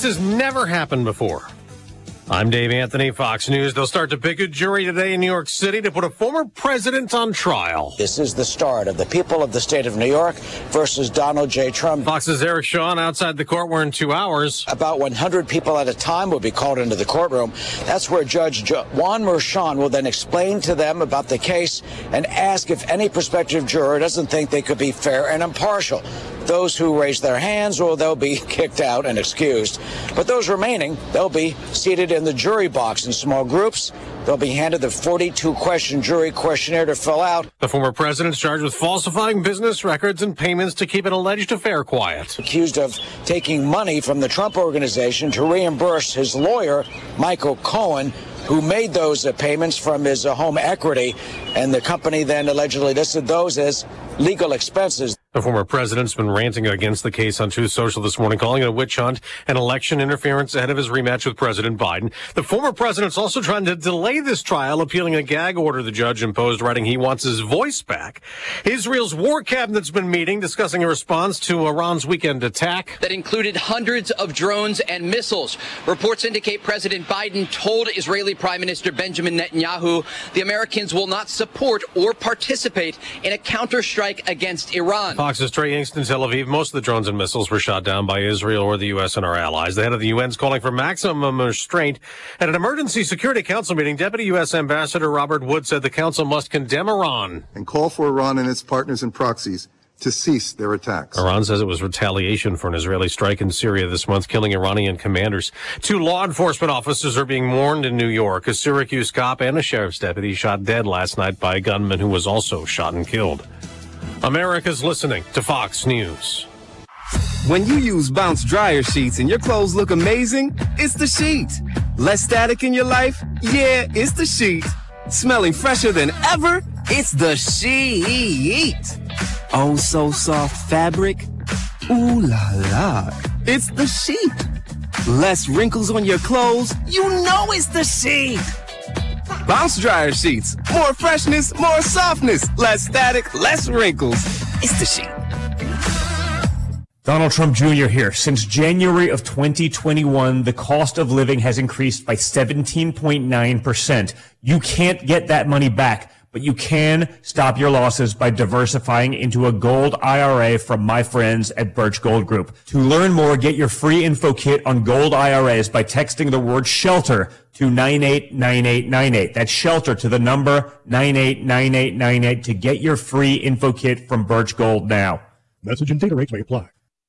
This has never happened before. I'm Dave Anthony, Fox News. They'll start to pick a jury today in New York City to put a former president on trial. This is the start of the people of the state of New York versus Donald J. Trump. Fox's Eric Shawn outside the court. We're in 2 hours. About 100 people at a time will be called into the courtroom. That's where Judge Juan Merchan will then explain to them about the case and ask if any prospective juror doesn't think they could be fair and impartial. Those who raise their hands, well, they'll be kicked out and excused. But those remaining, they'll be seated in the jury box in small groups. They'll be handed the 42-question jury questionnaire to fill out. The former president's charged with falsifying business records and payments to keep an alleged affair quiet. Accused of taking money from the Trump Organization to reimburse his lawyer, Michael Cohen, who made those payments from his home equity, and the company then allegedly listed those as legal expenses. The former president's been ranting against the case on Truth Social this morning, calling it a witch hunt and election interference ahead of his rematch with President Biden. The former president's also trying to delay this trial, appealing a gag order the judge imposed, writing he wants his voice back. Israel's war cabinet's been meeting, discussing a response to Iran's weekend attack that included hundreds of drones and missiles. Reports indicate President Biden told Israeli Prime Minister Benjamin Netanyahu the Americans will not support or participate in a counterstrike against Iran. Fox's Trey Yingst in Tel Aviv. Most of the drones and missiles were shot down by Israel or the U.S. and our allies. The head of the UN's calling for maximum restraint. At an emergency Security Council meeting, Deputy U.S. Ambassador Robert Wood said the council must condemn Iran and call for Iran and its partners and proxies to cease their attacks. Iran says it was retaliation for an Israeli strike in Syria this month, killing Iranian commanders. 2 law enforcement officers are being mourned in New York. A Syracuse cop and a sheriff's deputy shot dead last night by a gunman who was also shot and killed. America's listening to Fox News. When you use Bounce dryer sheets and your clothes look amazing, it's the sheet. Less static in your life? Yeah, it's the sheet. Smelling fresher than ever? It's the sheet. Oh, so soft fabric? Ooh la la. It's the sheet. Less wrinkles on your clothes? You know it's the sheet. Bounce dryer sheets. More freshness, more softness. Less static, less wrinkles. It's the sheet. Donald Trump Jr. here. Since January of 2021, the cost of living has increased by 17.9%. You can't get that money back, but you can stop your losses by diversifying into a gold IRA from my friends at Birch Gold Group. To learn more, get your free info kit on gold IRAs by texting the word SHELTER to 989898. That's SHELTER to the number 989898 to get your free info kit from Birch Gold now. Message and data rates may apply.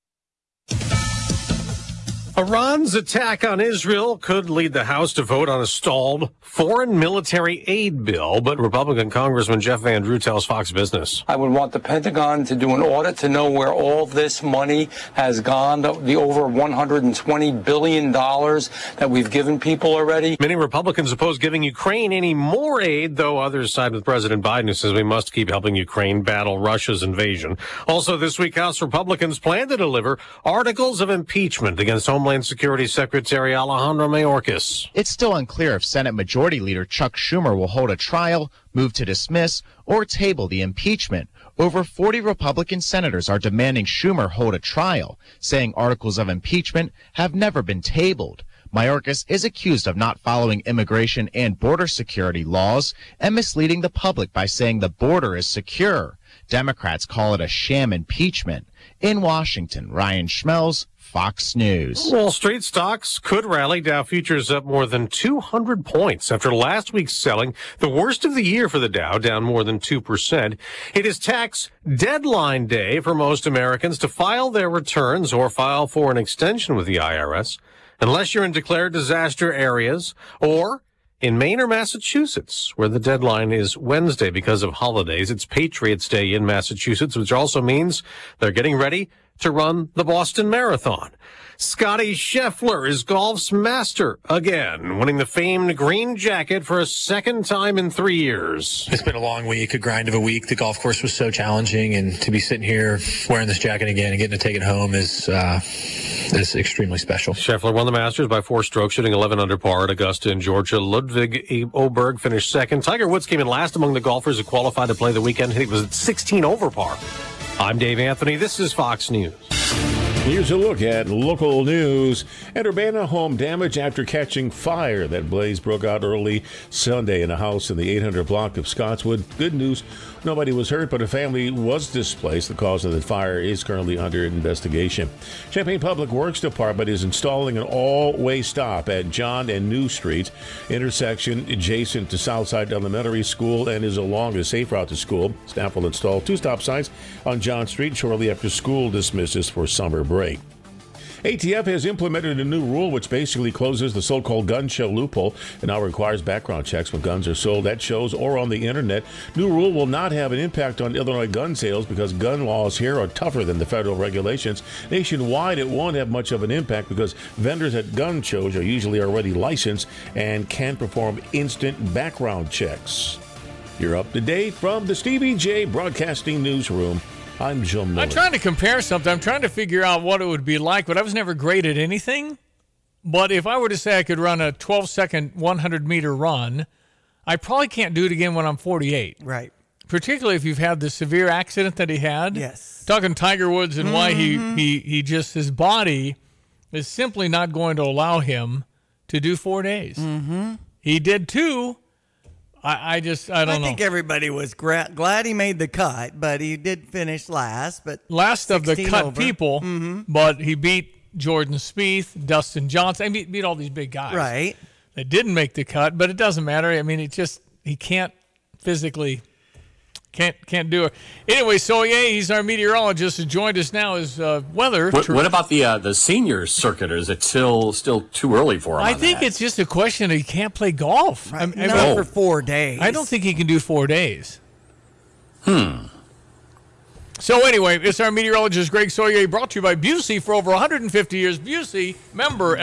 Iran's attack on Israel could lead the House to vote on a stalled foreign military aid bill, but Republican Congressman Jeff Van Drew tells Fox Business. I would want the Pentagon to do an audit to know where all this money has gone, the over $120 billion that we've given people already. Many Republicans oppose giving Ukraine any more aid, though others side with President Biden, who says we must keep helping Ukraine battle Russia's invasion. Also this week, House Republicans plan to deliver articles of impeachment against Homeland Security Secretary Alejandro Mayorkas. It's still unclear if Senate Majority Leader Chuck Schumer will hold a trial, move to dismiss, or table the impeachment. Over 40 Republican senators are demanding Schumer hold a trial, saying articles of impeachment have never been tabled. Mayorkas is accused of not following immigration and border security laws and misleading the public by saying the border is secure. Democrats call it a sham impeachment. In Washington, Ryan Schmelz, Fox News. Wall Street stocks could rally. Dow futures up more than 200 points after last week's selling, the worst of the year for the Dow, down more than 2%. It is tax deadline day for most Americans to file their returns or file for an extension with the IRS, unless you're in declared disaster areas or in Maine or Massachusetts, where the deadline is Wednesday because of holidays. It's Patriots Day in Massachusetts, which also means they're getting ready to run the Boston Marathon. Scotty Scheffler is golf's master again, winning the famed green jacket for a second time in 3 years. It's been a long week, a grind of a week. The golf course was so challenging, and to be sitting here wearing this jacket again and getting to take it home is extremely special. Scheffler won the Masters by 4 strokes, shooting 11 under par at Augusta in Georgia. Ludwig Oberg finished second. Tiger Woods came in last among the golfers who qualified to play the weekend. He was at 16 over par. I'm Dave Anthony. This is Fox News. Here's a look at local news. At Urbana, home damage after catching fire. That blaze broke out early Sunday in a house in the 800 block of Scottswood. Good news, nobody was hurt, but a family was displaced. The cause of the fire is currently under investigation. Champaign Public Works Department is installing an all-way stop at John and New Streets intersection adjacent to Southside Elementary School and is along a safe route to school. Staff will install 2 stop signs on John Street shortly after school dismisses for summer break. ATF has implemented a new rule which basically closes the so-called gun show loophole and now requires background checks when guns are sold at shows or on the internet. New rule will not have an impact on Illinois gun sales because gun laws here are tougher than the federal regulations. Nationwide, it won't have much of an impact because vendors at gun shows are usually already licensed and can perform instant background checks. You're up to date from the Stevie J Broadcasting Newsroom. I'm Joe Miller. I'm trying to compare something. I'm trying to figure out what it would be like, but I was never great at anything. But if I were to say I could run a 12-second 100-meter run, I probably can't do it again when I'm 48. Right. Particularly if you've had the severe accident that he had. Yes. Talking Tiger Woods and why he just, his body is simply not going to allow him to do 4 days. Mm-hmm. He did 2. I don't know. I think everybody was glad he made the cut, but he did finish last. But last of the cut over. people, but he beat Jordan Spieth, Dustin Johnson. I mean, beat all these big guys. Right. That didn't make the cut, but it doesn't matter. I mean, he can't physically, can't do it. Anyway, so yeah, he's our meteorologist who joined us now. His weather. What about the seniors circuit? Or is it still too early for him? I think it's just a question of he can't play golf. Right. Not for 4 days. I don't think he can do 4 days. So anyway, it's our meteorologist, Greg Sawyer, brought to you by Busey for over 150 years. Busey, member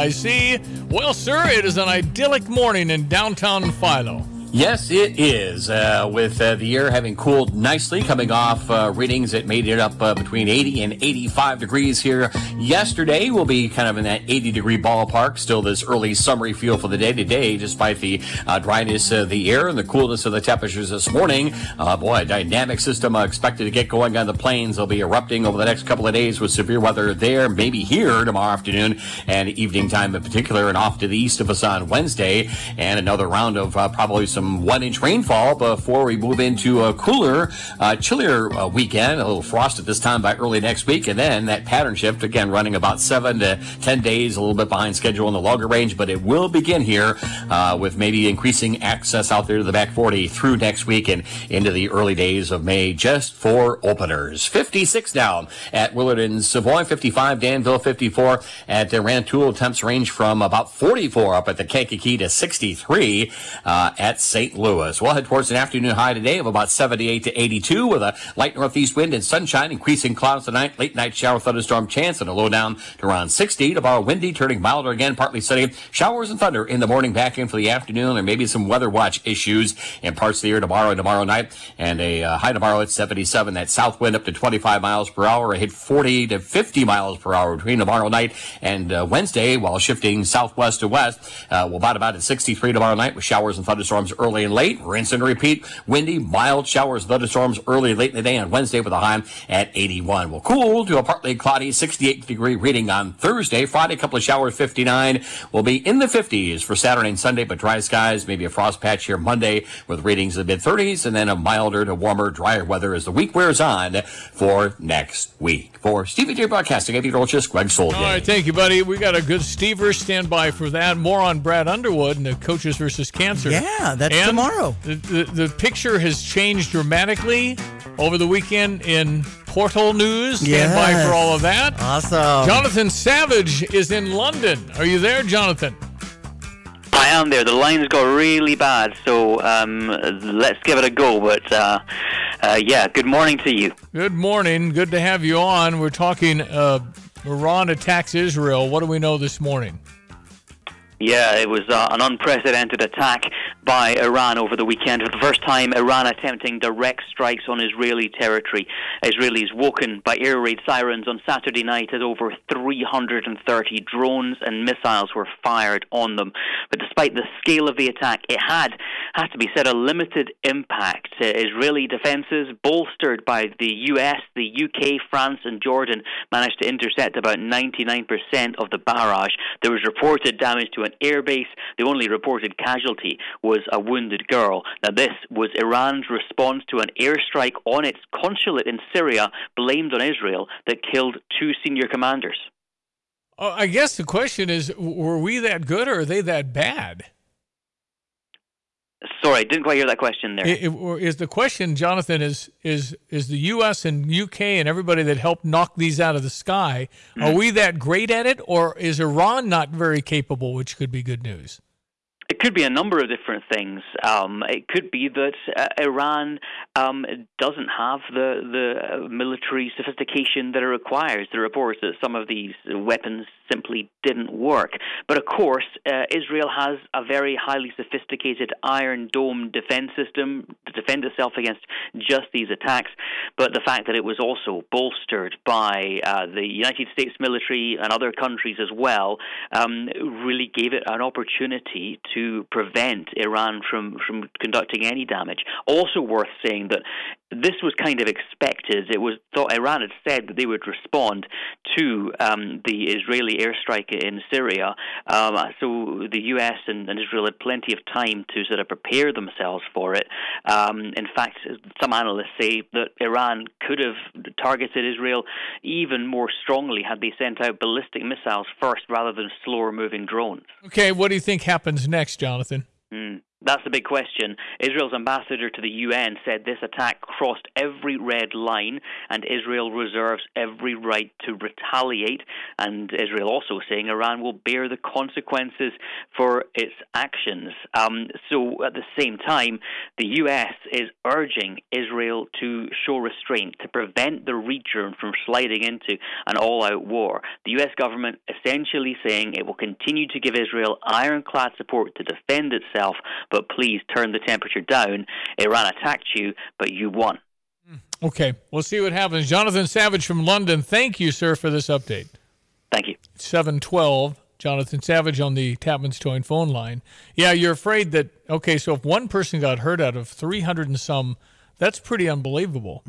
FDIC. Well, sir, it is an idyllic morning in downtown Philo. Yes, it is. With the air having cooled nicely, coming off readings that made it up between 80 and 85 degrees here yesterday. We'll be kind of in that 80-degree ballpark. Still this early summery feel for the day today, despite the dryness of the air and the coolness of the temperatures this morning. A dynamic system expected to get going on the plains. They'll be erupting over the next couple of days with severe weather there, maybe here tomorrow afternoon and evening time in particular, and off to the east of us on Wednesday. And another round of probably some 1-inch rainfall before we move into a cooler, chillier weekend. A little frost at this time by early next week, and then that pattern shift again running about 7 to 10 days, a little bit behind schedule in the longer range, but it will begin here with maybe increasing access out there to the back 40 through next week and into the early days of May just for openers. 56 now at Willard and Savoy, 55 Danville, 54 at Rantoul. Temps range from about 44 up at the Kankakee to 63 at St. Louis. We'll head towards an afternoon high today of about 78 to 82 with a light northeast wind and sunshine, increasing clouds tonight, late night shower thunderstorm chance, and a low down to around 60. Tomorrow windy, turning milder again, partly sunny. Showers and thunder in the morning, back in for the afternoon. There may be some weather watch issues in parts of the year tomorrow and tomorrow night, and a high tomorrow at 77. That south wind up to 25 miles per hour, a hit 40 to 50 miles per hour between tomorrow night and Wednesday, while shifting southwest to west. We'll bottom out at 63 tomorrow night with showers and thunderstorms early and late. Rinse and repeat. Windy, mild showers, thunderstorms early and late in the day on Wednesday with a high at 81. We'll cool to a partly cloudy 68-degree reading on Thursday. Friday, a couple of showers, 59. We'll be in the 50s for Saturday and Sunday, but dry skies, maybe a frost patch here Monday with readings in the mid-30s, and then a milder to warmer, drier weather as the week wears on for next week. For Stevie J Broadcasting, meteorologist Greg Soldier. All right, thank you, buddy. We got a good Stever standby for that. More on Brad Underwood and the Coaches versus Cancer. Yeah, that's and tomorrow. The picture has changed dramatically over the weekend in Portal News. Stand by for all of that. Awesome. Jonathan Savage is in London. Are you there, Jonathan? I am there. The lines got really bad, so let's give it a go. But, good morning to you. Good morning. Good to have you on. We're talking Iran attacks Israel. What do we know this morning? Yeah, it was an unprecedented attack by Iran over the weekend. For the first time, Iran attempting direct strikes on Israeli territory. Israelis woken by air raid sirens on Saturday night as over 330 drones and missiles were fired on them. But despite the scale of the attack, it has to be said, a limited impact. Israeli defenses, bolstered by the US, the UK, France and Jordan, managed to intercept about 99% of the barrage. There was reported damage to an airbase. The only reported casualty was a wounded girl. Now, this was Iran's response to an airstrike on its consulate in Syria, blamed on Israel, that killed 2 senior commanders. I guess the question is, were we that good or are they that bad? Sorry, I didn't quite hear that question there. Is the question, Jonathan, is the U.S. and U.K. and everybody that helped knock these out of the sky, are we that great at it, or is Iran not very capable, which could be good news? It could be a number of different things. It could be that Iran doesn't have the military sophistication that it requires. There are reports that some of these weapons simply didn't work. But of course, Israel has a very highly sophisticated Iron Dome defense system to defend itself against just these attacks. But the fact that it was also bolstered by the United States military and other countries as well really gave it an opportunity to prevent Iran from conducting any damage. Also worth saying that this was kind of expected. It was thought Iran had said that they would respond to the Israeli airstrike in Syria. So the U.S. and Israel had plenty of time to sort of prepare themselves for it. In fact, some analysts say that Iran could have targeted Israel even more strongly had they sent out ballistic missiles first rather than slower-moving drones. Okay, what do you think happens next, Jonathan? That's the big question. Israel's ambassador to the UN said this attack crossed every red line and Israel reserves every right to retaliate. And Israel also saying Iran will bear the consequences for its actions. So at the same time, the US is urging Israel to show restraint, to prevent the region from sliding into an all-out war. The US government essentially saying it will continue to give Israel ironclad support to defend itself, but please turn the temperature down. Iran attacked you, but you won. Okay, we'll see what happens. Jonathan Savage from London, thank you, sir, for this update. Thank you. 712, Jonathan Savage on the Tapman's Towing phone line. Yeah, you're afraid that, okay, so if one person got hurt out of 300 and some, that's pretty unbelievable.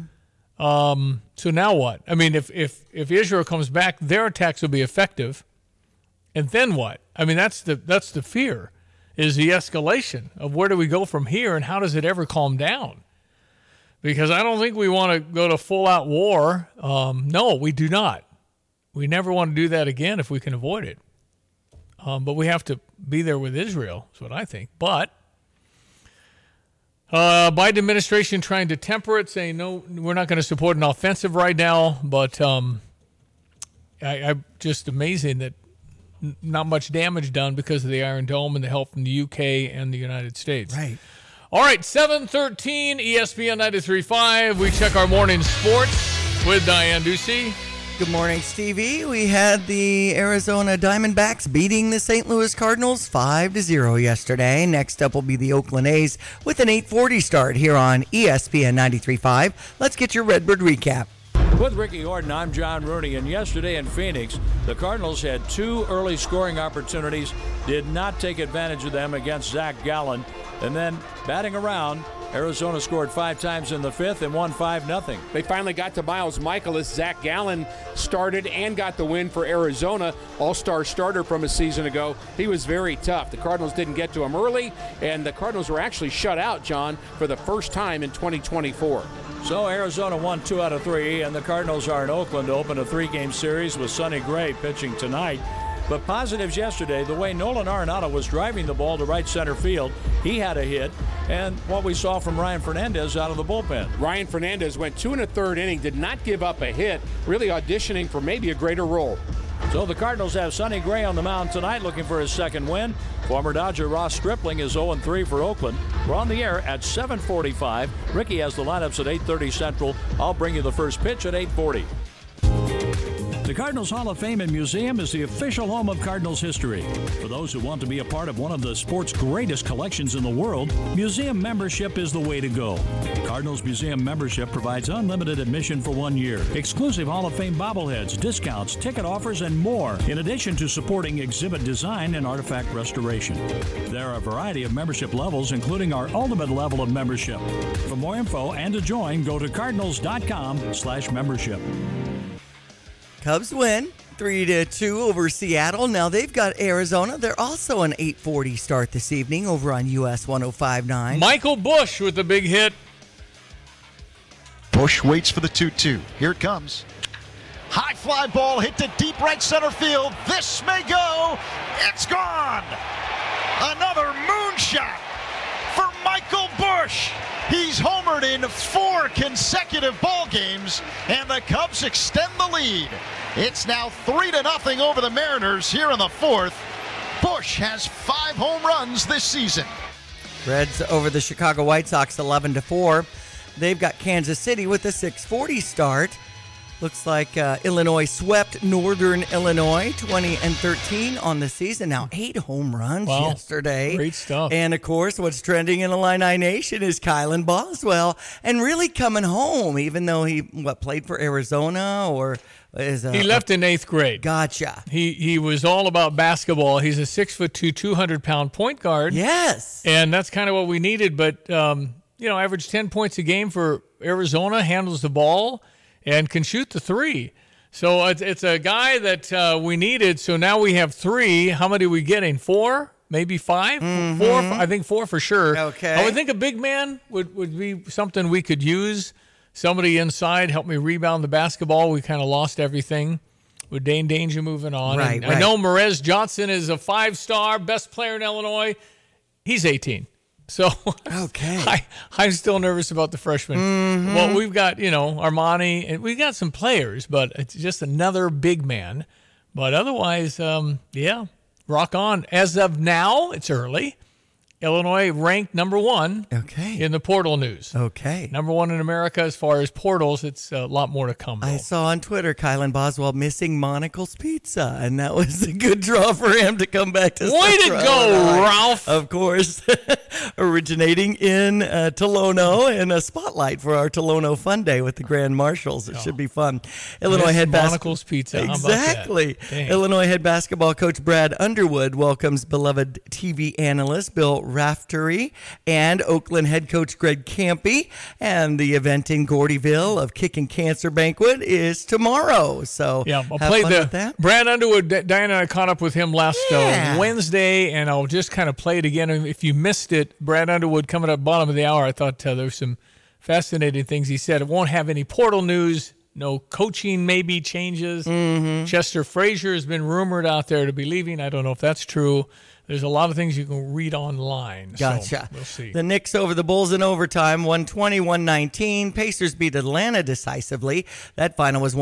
Mm-hmm. So now what? I mean, if Israel comes back, their attacks will be effective. And then what? I mean, that's the fear. Is the escalation of where do we go from here and how does it ever calm down? Because I don't think we want to go to full-out war. No, we do not. We never want to do that again if we can avoid it. But we have to be there with Israel, is what I think. But Biden administration trying to temper it, saying, no, we're not going to support an offensive right now. But I'm just amazing that not much damage done because of the Iron Dome and the help from the UK and the United States. Right. All right, 7:13, ESPN 93.5. We check our morning sports with Diane Ducey. Good morning, Stevie. We had the Arizona Diamondbacks beating the St. Louis Cardinals 5-0 yesterday. Next up will be the Oakland A's with an 8:40 start here on ESPN 93.5. Let's get your Redbird recap. With Ricky Horton, I'm John Rooney, and yesterday in Phoenix, the Cardinals had 2 early scoring opportunities, did not take advantage of them against Zach Gallen, and then batting around, Arizona scored 5 times in the 5th and won 5-0. They finally got to Miles Michaelis. Zach Gallen started and got the win for Arizona, all-star starter from a season ago. He was very tough. The Cardinals didn't get to him early, and the Cardinals were actually shut out, John, for the first time in 2024. So Arizona won 2 out of 3, and the Cardinals are in Oakland to open a 3-game series with Sonny Gray pitching tonight. But positives yesterday, the way Nolan Arenado was driving the ball to right center field, he had a hit, and what we saw from Ryan Fernandez out of the bullpen. Ryan Fernandez went 2 1/3 inning, did not give up a hit, really auditioning for maybe a greater role. So the Cardinals have Sonny Gray on the mound tonight looking for his second win. Former Dodger Ross Stripling is 0-3 for Oakland. We're on the air at 7:45. Ricky has the lineups at 8:30 Central. I'll bring you the first pitch at 8:40. The Cardinals Hall of Fame and Museum is the official home of Cardinals history. For those who want to be a part of one of the sport's greatest collections in the world, museum membership is the way to go. Cardinals Museum membership provides unlimited admission for 1 year, exclusive Hall of Fame bobbleheads, discounts, ticket offers, and more, in addition to supporting exhibit design and artifact restoration. There are a variety of membership levels, including our ultimate level of membership. For more info and to join, go to cardinals.com/membership. Cubs win 3-2 over Seattle. Now they've got Arizona. They're also an 8:40 start this evening over on US 105.9. Michael Busch with the big hit. Busch waits for the 2-2. Here it comes. High fly ball hit to deep right center field. This may go. It's gone. Another moonshot for Michael Busch. He's homered in 4 consecutive ball games, and the Cubs extend the lead. It's now 3-0 over the Mariners here in the 4th. Busch has 5 home runs this season. Reds over the Chicago White Sox 11-4. They've got Kansas City with a 6:40 start. Looks like Illinois swept Northern Illinois 20-13 on the season. Now 8 home runs yesterday. Great stuff. And of course, what's trending in Illini Nation is Kylan Boswell, and really coming home, even though he played for Arizona or is he left in 8th grade. Gotcha. He was all about basketball. He's a 6'2", 200-pound point guard. Yes. And that's kind of what we needed. But averaged 10 points a game for Arizona, handles the ball, and can shoot the 3. So it's a guy that we needed. So now we have 3. How many are we getting? 4? Maybe 5? Mm-hmm. 4? I think 4 for sure. Okay. I would think a big man would be something we could use. Somebody inside, help me rebound the basketball. We kind of lost everything with Dane Danger moving on. Right. I know Merez Johnson is a 5-star, best player in Illinois. He's 18. So okay, I'm still nervous about the freshman. Mm-hmm. Well, we've got, Armani, and we've got some players, but it's just another big man. But otherwise, rock on. As of now, it's early. Illinois ranked number 1 in the portal news. Okay. Number 1 in America as far as portals. It's a lot more to come, though. I saw on Twitter Kylan Boswell missing Monocle's Pizza, and that was a good draw for him to come back to Way to Central go, Illinois. Ralph. Of course. Originating in Tolono, and a spotlight for our Tolono Fun Day with the Grand Marshals. It should be fun. Illinois head Monocle's Pizza. Exactly. Illinois head basketball coach Brad Underwood welcomes beloved TV analyst Bill Raftery and Oakland head coach Greg Campy. And the event in Gordyville of Kicking Cancer Banquet is tomorrow. So I'll have play fun with that. Brad Underwood. Diana and I caught up with him last Wednesday, and I'll just kind of play it again. If you missed it, Brad Underwood coming up bottom of the hour. I thought there were some fascinating things he said. It won't have any portal news. No coaching maybe changes. Mm-hmm. Chester Frazier has been rumored out there to be leaving. I don't know if that's true. There's a lot of things you can read online. Gotcha. So we'll see. The Knicks over the Bulls in overtime, 120-119. Pacers beat Atlanta decisively. That final was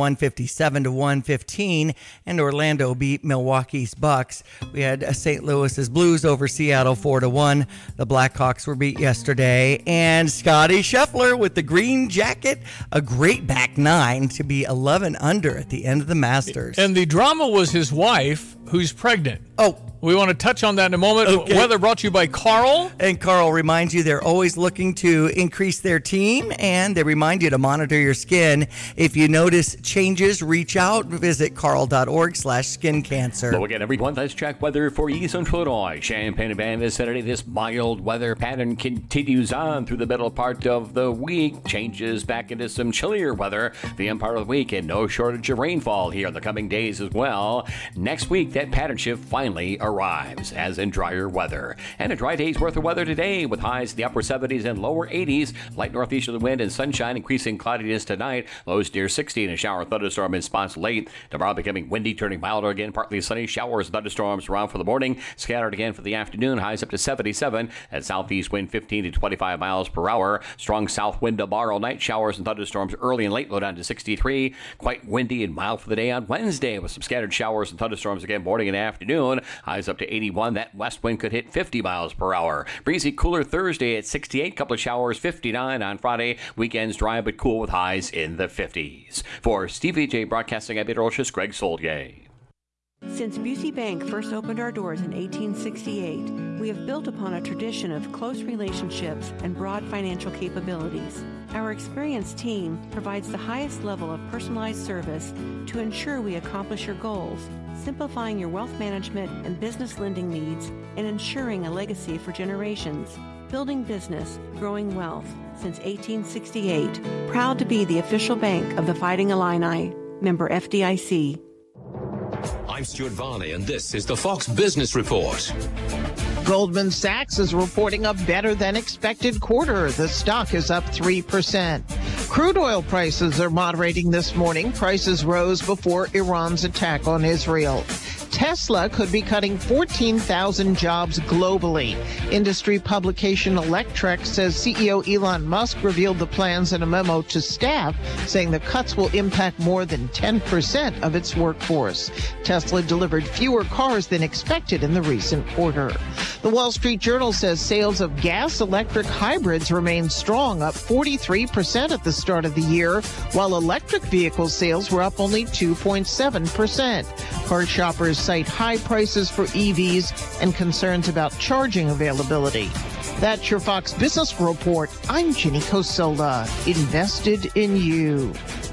157-115. And Orlando beat Milwaukee's Bucks. We had St. Louis's Blues over Seattle 4-1. The Blackhawks were beat yesterday. And Scotty Scheffler with the green jacket, a great back 9 to be 11 under at the end of the Masters. And the drama was his wife, who's pregnant. Oh. We want to touch on that in a moment. Okay. Weather brought to you by Carl. And Carl reminds you they're always looking to increase their team, and they remind you to monitor your skin. If you notice changes, reach out. Visit carl.org/skin cancer. Well, again, everyone, let's check weather for East Central Illinois. Champaign-Urbana vicinity. This mild weather pattern continues on through the middle part of the week. Changes back into some chillier weather the end part of the week, and no shortage of rainfall here in the coming days as well. Next week, that pattern shift finally arrives, as in drier weather. And a dry day's worth of weather today, with highs in the upper 70s and lower 80s. Light northeasterly wind and sunshine, increasing cloudiness tonight. Lows near 60 and a shower thunderstorm in spots late. Tomorrow becoming windy, turning milder again. Partly sunny, showers and thunderstorms around for the morning. Scattered again for the afternoon. Highs up to 77. At southeast wind 15 to 25 miles per hour. Strong south wind tomorrow night. Showers and thunderstorms early and late, low down to 63. Quite windy and mild for the day on Wednesday, with some scattered showers and thunderstorms again morning and afternoon. Highs highs up to 81. That west wind could hit 50 miles per hour. Breezy, cooler Thursday at 68. Couple of showers, 59 on Friday. Weekends dry but cool with highs in the 50s. For Stevie J Broadcasting at Beatrice, Greg Soldier. Since Busey Bank first opened our doors in 1868, we have built upon a tradition of close relationships and broad financial capabilities. Our experienced team provides the highest level of personalized service to ensure we accomplish your goals, simplifying your wealth management and business lending needs and ensuring a legacy for generations. Building business, growing wealth since 1868. Proud to be the official bank of the Fighting Illini. Member FDIC. I'm Stuart Varney, and this is the Fox Business Report. Goldman Sachs is reporting a better-than-expected quarter. The stock is up 3%. Crude oil prices are moderating this morning. Prices rose before Iran's attack on Israel. Tesla could be cutting 14,000 jobs globally. Industry publication Electrek says CEO Elon Musk revealed the plans in a memo to staff, saying the cuts will impact more than 10% of its workforce. Tesla delivered fewer cars than expected in the recent quarter. The Wall Street Journal says sales of gas-electric hybrids remain strong, up 43% at the start of the year, while electric vehicle sales were up only 2.7%. Car shoppers cite high prices for EVs and concerns about charging availability. That's your Fox Business Report. I'm Ginny Cosola. Invested in you.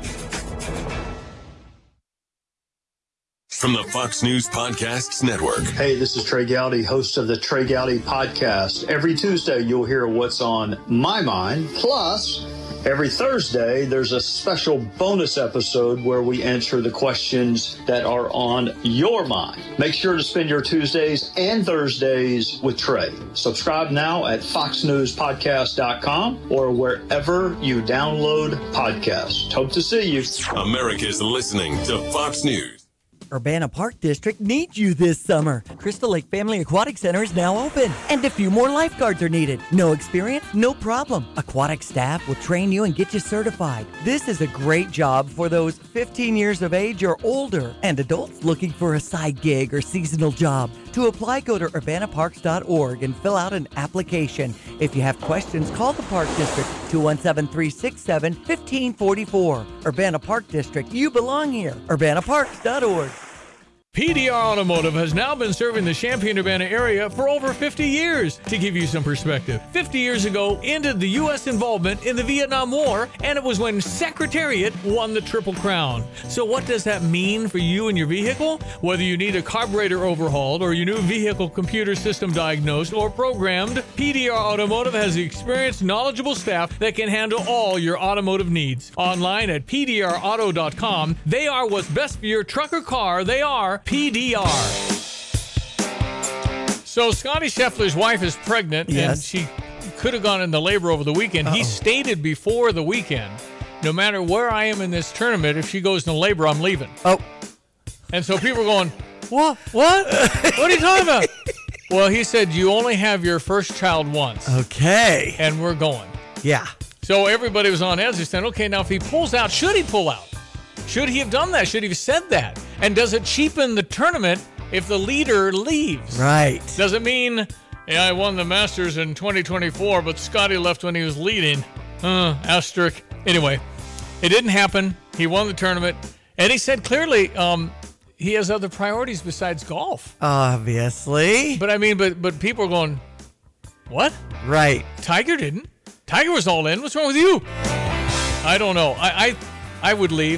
From the Fox News Podcasts Network. Hey, this is Trey Gowdy, host of the Trey Gowdy Podcast. Every Tuesday, you'll hear what's on my mind. Plus, every Thursday, there's a special bonus episode where we answer the questions that are on your mind. Make sure to spend your Tuesdays and Thursdays with Trey. Subscribe now at foxnewspodcast.com or wherever you download podcasts. Hope to see you. America's listening to Fox News. Urbana Park District needs you this summer. Crystal Lake Family Aquatic Center is now open, and a few more lifeguards are needed. No experience? No problem. Aquatic staff will train you and get you certified. This is a great job for those 15 years of age or older, and adults looking for a side gig or seasonal job. To apply, go to urbanaparks.org and fill out an application. If you have questions, call the Park District, 217-367-1544. Urbana Park District, you belong here. urbanaparks.org. PDR Automotive has now been serving the Champaign-Urbana area for over 50 years. To give you some perspective, 50 years ago ended the U.S. involvement in the Vietnam War, and it was when Secretariat won the Triple Crown. So what does that mean for you and your vehicle? Whether you need a carburetor overhauled or your new vehicle computer system diagnosed or programmed, PDR Automotive has the experienced, knowledgeable staff that can handle all your automotive needs. Online at pdrauto.com, they are what's best for your truck or car. They are PDR. So Scotty Scheffler's wife is pregnant, and she could have gone into labor over the weekend. He stated before the weekend, no matter where I am in this tournament, if she goes into labor, I'm leaving. And so people are going, what? What are you talking about? Well, he said, you only have your first child once. Okay. And we're going. Yeah. So everybody was on edge. They said, okay, now if he pulls out, should he pull out? Should he have done that? Should he have said that? And does it cheapen the tournament if the leader leaves? Right. Does it mean, I won the Masters in 2024, but Scotty left when he was leading? Asterisk. Anyway, it didn't happen. He won the tournament. And he said clearly he has other priorities besides golf. Obviously. But I mean, but people are going, what? Right. Tiger didn't. Tiger was all in. What's wrong with you? I don't know. I would leave.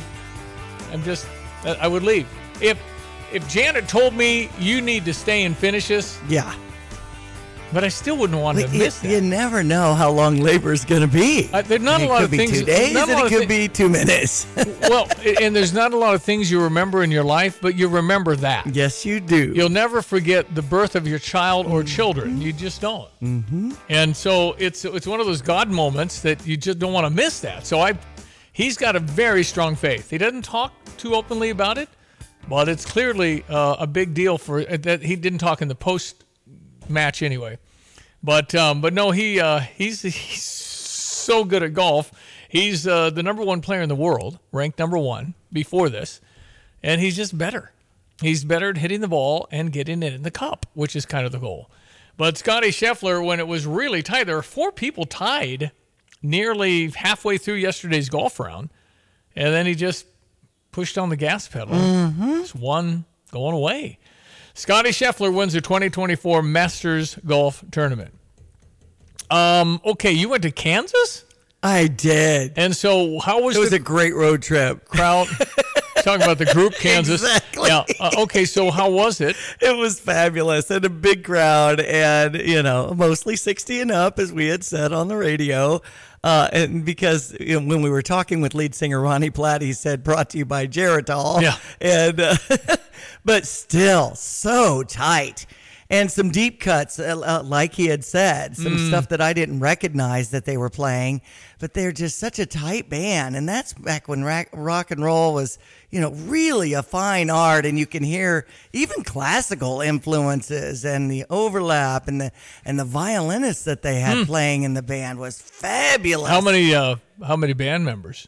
I would leave. If Janet told me you need to stay and finish this, yeah. But I still wouldn't want to miss that. You never know how long labor is going to be. There's not a lot of things. It could be 2 days, and it could be 2 minutes. Well, and there's not a lot of things you remember in your life, but you remember that. Yes, you do. You'll never forget the birth of your child or children. You just don't. Mm-hmm. And so it's one of those God moments that you just don't want to miss that. So he's got a very strong faith. He doesn't talk too openly about it, but it's clearly a big deal for that. He didn't talk in the post match anyway, but no, he's so good at golf. He's the number one player in the world, ranked number one before this, and he's just better. He's better at hitting the ball and getting it in the cup, which is kind of the goal. But Scotty Scheffler, when it was really tight, there were 4 people tied nearly halfway through yesterday's golf round, and then he just pushed on the gas pedal. Just one going away. Scotty Scheffler wins the 2024 Masters Golf Tournament. Okay, you went to Kansas? I did. And so how was it? It was a great road trip. Crowd. Talking about the group Kansas. Exactly. Yeah. Okay, so how was it? It was fabulous and a big crowd and, mostly 60 and up, as we had said on the radio. And because when we were talking with lead singer Ronnie Platt, he said, brought to you by Geritol. Yeah. And, but still so tight. And some deep cuts, like he had said, some stuff that I didn't recognize that they were playing, but they're just such a tight band. And that's back when rock and roll was, really a fine art, and you can hear even classical influences and the overlap and the violinists that they had playing in the band was fabulous. How many band members?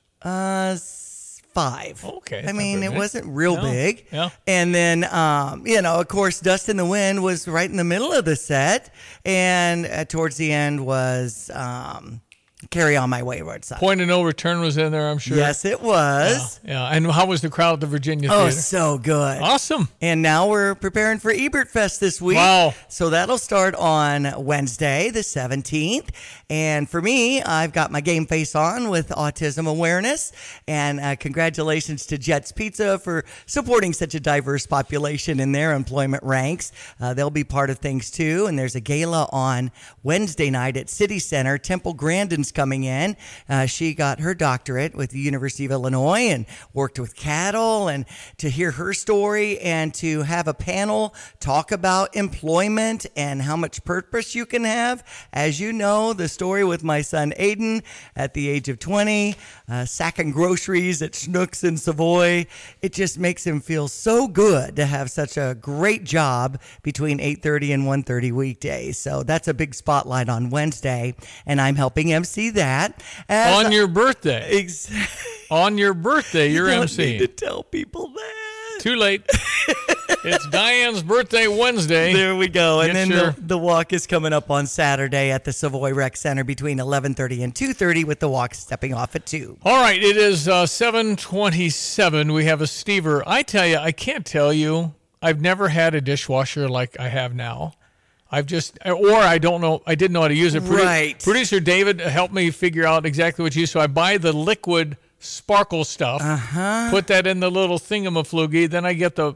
5. Okay. I mean, it wasn't real big. Yeah. And then, of course, Dust in the Wind was right in the middle of the set. And towards the end was Carry On My Wayward Son. Point of No Return was in there, I'm sure. Yes, it was. Yeah. And how was the crowd at the Virginia Theater? Oh, so good. Awesome. And now we're preparing for Ebert Fest this week. Wow. So that'll start on Wednesday, the 17th. And for me, I've got my game face on with autism awareness. And congratulations to Jets Pizza for supporting such a diverse population in their employment ranks. They'll be part of things too. And there's a gala on Wednesday night at City Center. Temple Grandin's coming in. She got her doctorate with the University of Illinois and worked with cattle. And to hear her story and to have a panel talk about employment and how much purpose you can have. As you know, the story with my son Aiden at the age of 20, sacking groceries at Schnucks in Savoy. It just makes him feel so good to have such a great job between 8:30 and 1:30 weekdays. So that's a big spotlight on Wednesday, and I'm helping MC that. On your birthday. Exactly. On your birthday, you're you don't emceeing. need to tell people that. Too late. It's Diane's birthday Wednesday. There we go. And Get then the walk is coming up on Saturday at the Savoy Rec Center between 11:30 and 2:30 with the walk stepping off at 2. All right, it is 7:27. We have a Stever. I tell you, I can't tell you. I've never had a dishwasher like I have now. I don't know. I didn't know how to use it. Right. Producer David helped me figure out exactly what to use. So I buy the liquid sparkle stuff, put that in the little thingamafloogie, then I get the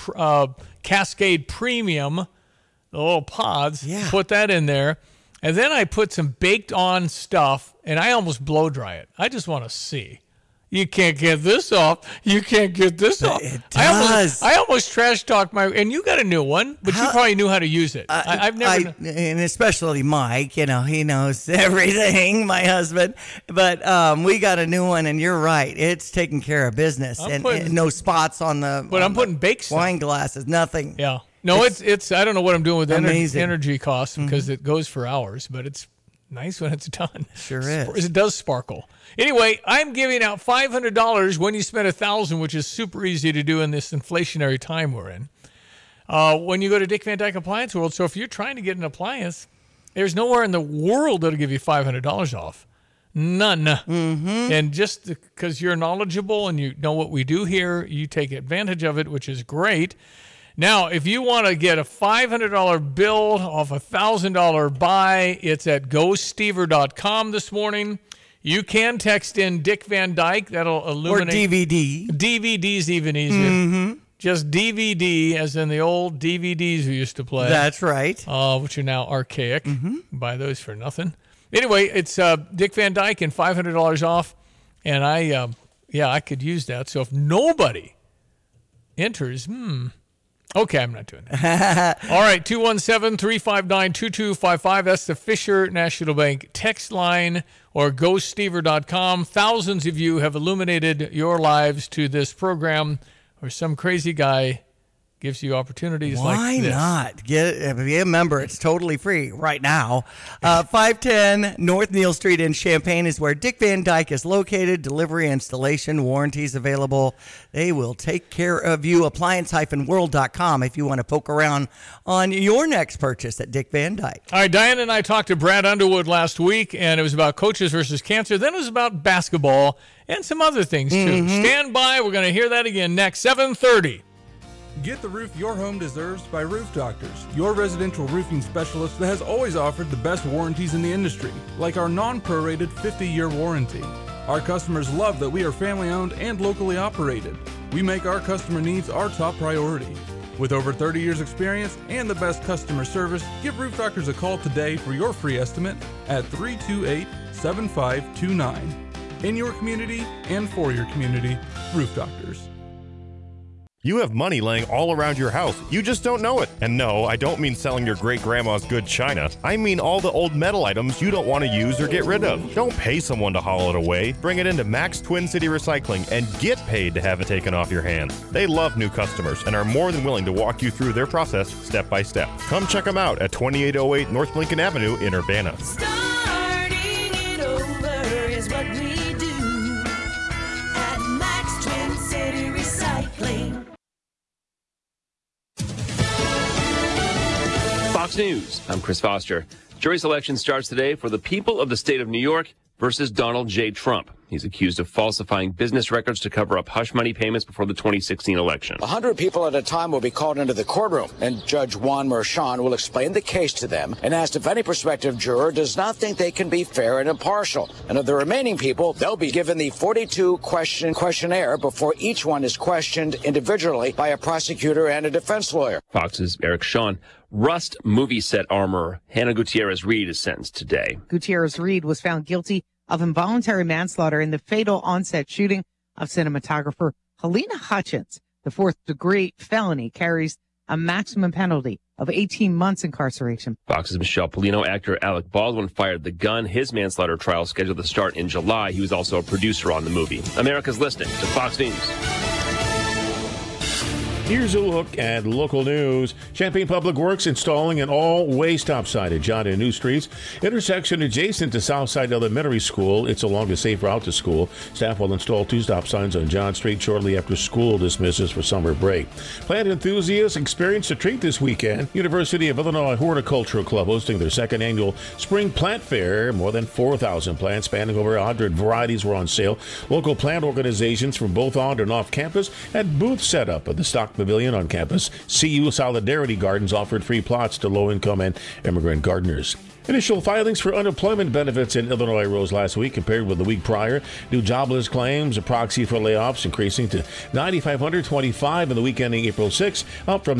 Cascade Premium, the little pods, put that in there, and then I put some baked on stuff, and I almost blow dry it. I just want to see. You can't get this off. You can't get this off. It does. I almost trash talked and you got a new one, but you probably knew how to use it. I've never. And especially Mike, he knows everything, my husband. But we got a new one, and you're right. It's taking care of business. And no spots on the. But I'm putting baked wine glasses, nothing. Yeah. No, it's I don't know what I'm doing with energy costs Mm-hmm. because it goes for hours, but it's nice when it's done. Sure is. It does sparkle. Anyway, I'm giving out $500 when you spend $1,000, which is super easy to do in this inflationary time we're in. When you go to Dick Van Dyke Appliance World, so if you're trying to get an appliance, there's nowhere in the world that'll give you $500 off. None. Mm-hmm. And just because you're knowledgeable and you know what we do here, you take advantage of it, which is great. Now, if you want to get a $500 bill off a $1,000 buy, it's at GoStever.com this morning. You can text in Dick Van Dyke. That'll illuminate. Or DVD. DVD's even easier. Mm-hmm. Just DVD, as in the old DVDs we used to play. That's right. Which are now archaic. Mm-hmm. Buy those for nothing. Anyway, it's Dick Van Dyke and $500 off. And I could use that. So if nobody enters, okay, I'm not doing that. All right, 217-359-2255. That's the Fisher National Bank text line or GoStever.com. Thousands of you have illuminated your lives to this program where some crazy guy gives you opportunities like this. Why not? Be a member. It's totally free right now. 510 North Neal Street in Champaign is where Dick Van Dyke is located. Delivery, installation, warranties available. They will take care of you. Appliance-world.com if you want to poke around on your next purchase at Dick Van Dyke. All right, Diane and I talked to Brad Underwood last week, and it was about coaches versus cancer. Then it was about basketball and some other things, too. Stand by. We're going to hear that again next, 7:30. Get the roof your home deserves by Roof Doctors, your residential roofing specialist that has always offered the best warranties in the industry, like our non-prorated 50-year warranty. Our customers love that we are family-owned and locally operated. We make our customer needs our top priority. With over 30 years experience and the best customer service, give Roof Doctors a call today for your free estimate at 328-7529. In your community and for your community, Roof Doctors. You have money laying all around your house. You just don't know it. And no, I don't mean selling your great-grandma's good china. I mean all the old metal items you don't want to use or get rid of. Don't pay someone to haul it away. Bring it into Max Twin City Recycling and get paid to have it taken off your hands. They love new customers and are more than willing to walk you through their process step by step. Come check them out at 2808 North Lincoln Avenue in Urbana. Starting it over is what we do at Max Twin City Recycling. Fox News, I'm Chris Foster. Jury selection starts today for the people of the state of New York versus Donald J. Trump. He's accused of falsifying business records to cover up hush money payments before the 2016 election. 100 people at a time will be called into the courtroom, and Judge Juan Merchan will explain the case to them and asked if any prospective juror does not think they can be fair and impartial. And of the remaining people, they'll be given the 42-question questionnaire before each one is questioned individually by a prosecutor and a defense lawyer. Fox's Eric Shawn. Rust movie set armorer Hannah Gutierrez-Reed is sentenced today. Gutierrez-Reed was found guilty of involuntary manslaughter in the fatal on-set shooting of cinematographer Helena Hutchins. The fourth-degree felony carries a maximum penalty of 18 months incarceration. Fox's Michelle Polino. Actor Alec Baldwin fired the gun. His manslaughter trial scheduled to start in July. He was also a producer on the movie. America's listening to Fox News. Here's a look at local news. Champaign Public Works installing an all-way stop sign at John and New Streets, intersection adjacent to Southside Elementary School. It's along the safe route to school. Staff will install 2 stop signs on John Street shortly after school dismisses for summer break. Plant enthusiasts experience a treat this weekend. University of Illinois Horticultural Club hosting their 2nd annual Spring Plant Fair. More than 4,000 plants spanning over 100 varieties were on sale. Local plant organizations from both on and off campus had booths set up at the Stock Pavilion on campus. CU Solidarity Gardens offered free plots to low-income and immigrant gardeners. Initial filings for unemployment benefits in Illinois rose last week compared with the week prior. New jobless claims, a proxy for layoffs, increasing to 9,525 in the week ending April 6, up from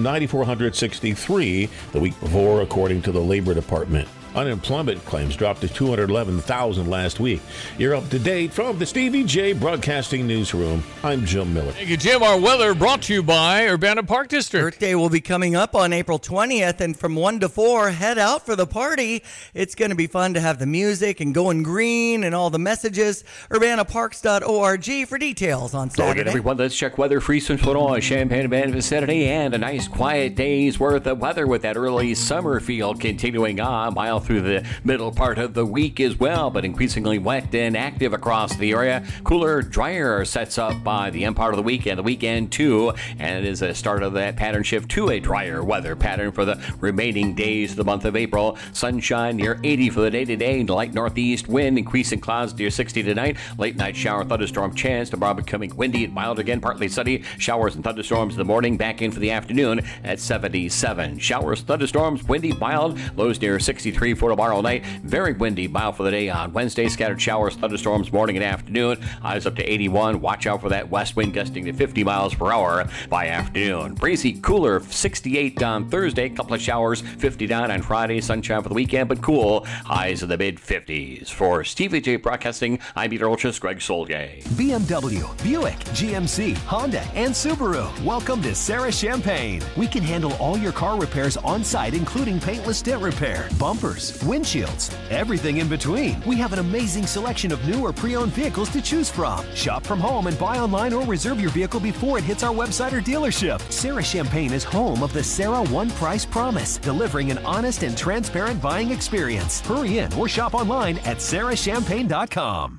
9,463 the week before, according to the Labor Department. Unemployment claims dropped to 211,000 last week. You're up to date from the Stevie J Broadcasting Newsroom. I'm Jim Miller. Thank you, Jim. Our weather brought to you by Urbana Park District. Birthday will be coming up on April 20th, and from 1 to 4, head out for the party. It's going to be fun to have the music and going green and all the messages. UrbanaParks.org for details on Saturday. Again, everyone, let's check weather for Eastern Illinois, Champaign-Urbana vicinity, and a nice quiet day's worth of weather with that early summer feel continuing on. Mile through the middle part of the week as well, but increasingly wet and active across the area. Cooler, drier sets up by the end part of the week and the weekend too, and it is a start of that pattern shift to a drier weather pattern for the remaining days of the month of April. Sunshine near 80 for the day today, light northeast wind, increasing clouds near 60 tonight. Late night shower thunderstorm chance. Tomorrow becoming windy and mild again, partly sunny. Showers and thunderstorms in the morning, back in for the afternoon at 77. Showers, thunderstorms, windy, mild, lows near 63 for tomorrow night. Very windy, mild for the day on Wednesday. Scattered showers, thunderstorms morning and afternoon. Highs up to 81. Watch out for that west wind gusting to 50 miles per hour by afternoon. Breezy, cooler, 68 on Thursday. Couple of showers, 59 on Friday. Sunshine for the weekend, but cool. Highs in the mid-50s. For Stevie J Broadcasting, I'm meteorologist Greg Solgay. BMW, Buick, GMC, Honda, and Subaru. Welcome to Sarah Champaign. We can handle all your car repairs on site, including paintless dent repair, bumpers, mirrors, windshields, everything in between. We have an amazing selection of new or pre-owned vehicles to choose from. Shop from home and buy online or reserve your vehicle before it hits our website or dealership. Sarah Champagne is home of the Sarah One Price Promise, delivering an honest and transparent buying experience. Hurry in or shop online at sarahchampagne.com.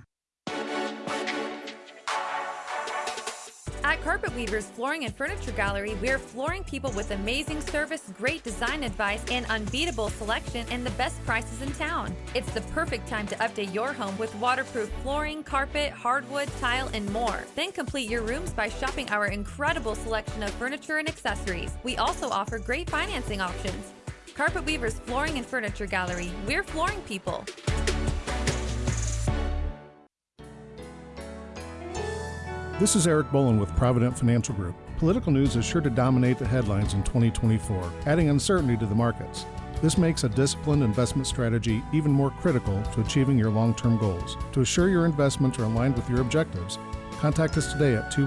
At Carpet Weavers Flooring and Furniture Gallery, we're flooring people with amazing service, great design advice, and unbeatable selection and the best prices in town. It's the perfect time to update your home with waterproof flooring, carpet, hardwood, tile, and more. Then complete your rooms by shopping our incredible selection of furniture and accessories. We also offer great financing options. Carpet Weavers Flooring and Furniture Gallery, we're flooring people. This is Eric Bolin with Provident Financial Group. Political news is sure to dominate the headlines in 2024, adding uncertainty to the markets. This makes a disciplined investment strategy even more critical to achieving your long-term goals. To assure your investments are aligned with your objectives, contact us today at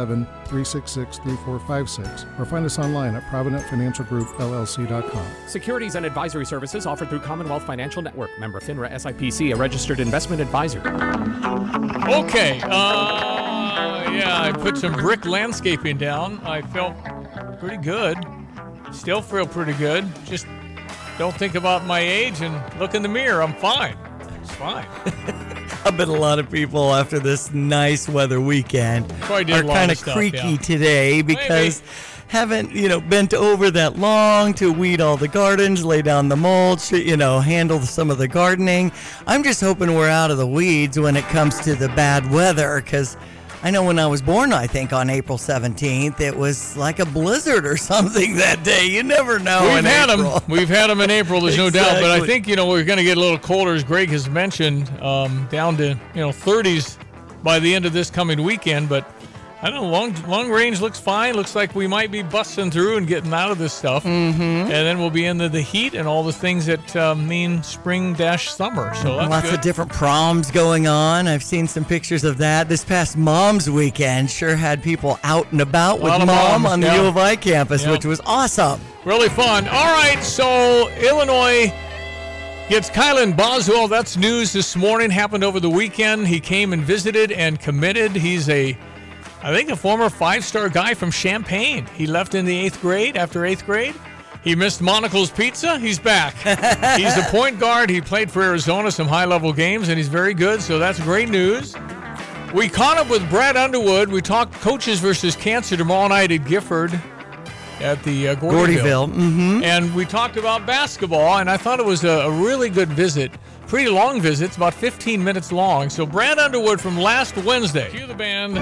217-366-3456 or find us online at providentfinancialgroupllc.com. Securities and advisory services offered through Commonwealth Financial Network. Member FINRA SIPC, a registered investment advisor. Okay, yeah, I put some brick landscaping down. I felt pretty good. Still feel pretty good. Just don't think about my age and look in the mirror. I'm fine. It's fine. I bet a lot of people after this nice weather weekend are kind of creaky today because haven't, bent over that long to weed all the gardens, lay down the mulch, handle some of the gardening. I'm just hoping we're out of the weeds when it comes to the bad weather, because I know when I was born, I think on April 17th, it was like a blizzard or something that day. You never know. We've had them in April, there's no doubt. But I think, we're going to get a little colder, as Greg has mentioned, down to, 30s by the end of this coming weekend. But I don't know, long range looks fine. Looks like we might be busting through and getting out of this stuff. Mm-hmm. And then we'll be into the heat and all the things that mean spring-summer. So that's lots good. of different proms going on. I've seen some pictures of that. This past Mom's Weekend sure had people out and about with Mom on the U of I campus, which was awesome. Really fun. All right, so Illinois gets Kylan Boswell. That's news this morning. Happened over the weekend. He came and visited and committed. He's a former 5-star guy from Champaign. He left in the 8th grade, after 8th grade. He missed Monocle's Pizza. He's back. He's a point guard. He played for Arizona, some high-level games, and he's very good, so that's great news. We caught up with Brad Underwood. We talked coaches versus cancer tomorrow night at Gifford at the Gordyville. Mm-hmm. And we talked about basketball, and I thought it was a really good visit. Pretty long visit. It's about 15 minutes long. So Brad Underwood from last Wednesday. Cue the band.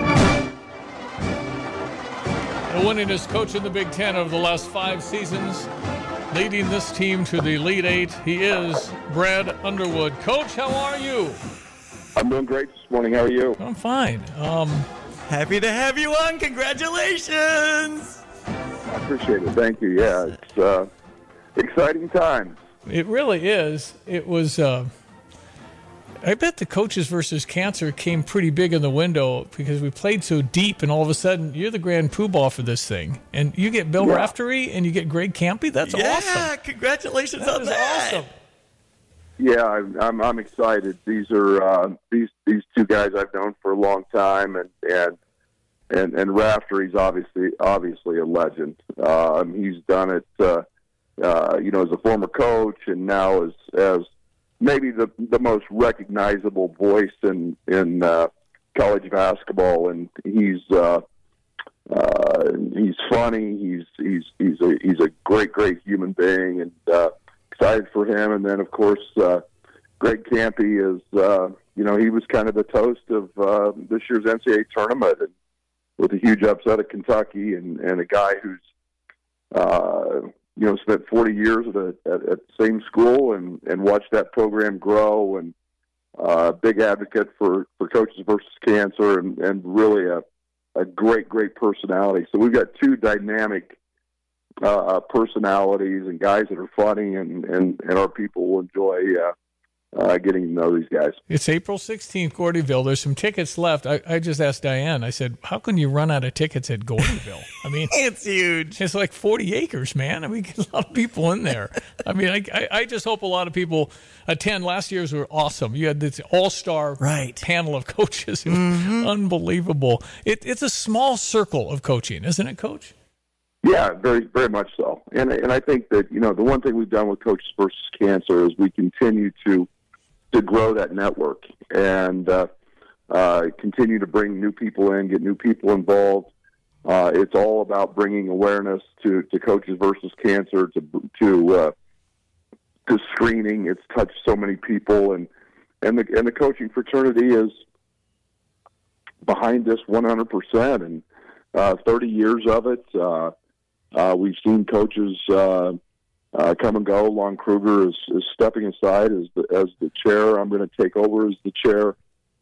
The winningest coach in the Big Ten over the last 5 seasons, leading this team to the Elite 8. He is Brad Underwood. Coach, how are you? I'm doing great this morning. How are you? I'm fine. Happy to have you on. Congratulations. I appreciate it. Thank you. Yeah, it's exciting times. It really is. It was... I bet the coaches versus cancer came pretty big in the window because we played so deep, and all of a sudden you're the grand poobah for this thing, and you get Bill Raftery and you get Greg Campy. That's awesome. Yeah, congratulations on that. Awesome. Yeah, I'm excited. These are these 2 guys I've known for a long time, and Raftery's obviously a legend. He's done it, as a former coach, and now as maybe the most recognizable voice in college basketball, and he's funny. He's a great human being, and excited for him. And then of course Greg Campy is he was kind of the toast of this year's NCAA tournament, and with a huge upset at Kentucky, and a guy who's spent 40 years at the same school and watched that program grow, and big advocate for coaches versus cancer, and really a great personality. So we've got 2 dynamic personalities and guys that are funny, and our people will enjoy getting to know these guys. It's April 16th, Gordyville. There's some tickets left. I just asked Diane. I said, how can you run out of tickets at Gordyville? I mean, it's huge. It's like 40 acres, man. I mean, get a lot of people in there. I mean, I just hope a lot of people attend. Last year's were awesome. You had this all-star panel of coaches. It was unbelievable. It's a small circle of coaching, isn't it, Coach? Yeah, very, very much so. And I think that, the one thing we've done with Coaches versus Cancer is we continue to grow that network and continue to bring new people in, get new people involved. It's all about bringing awareness to Coaches versus Cancer, to screening. It's touched so many people, and the coaching fraternity is behind this 100%. And 30 years of it. We've seen coaches come and go. Lon Kruger is stepping aside as the chair. I'm going to take over as the chair,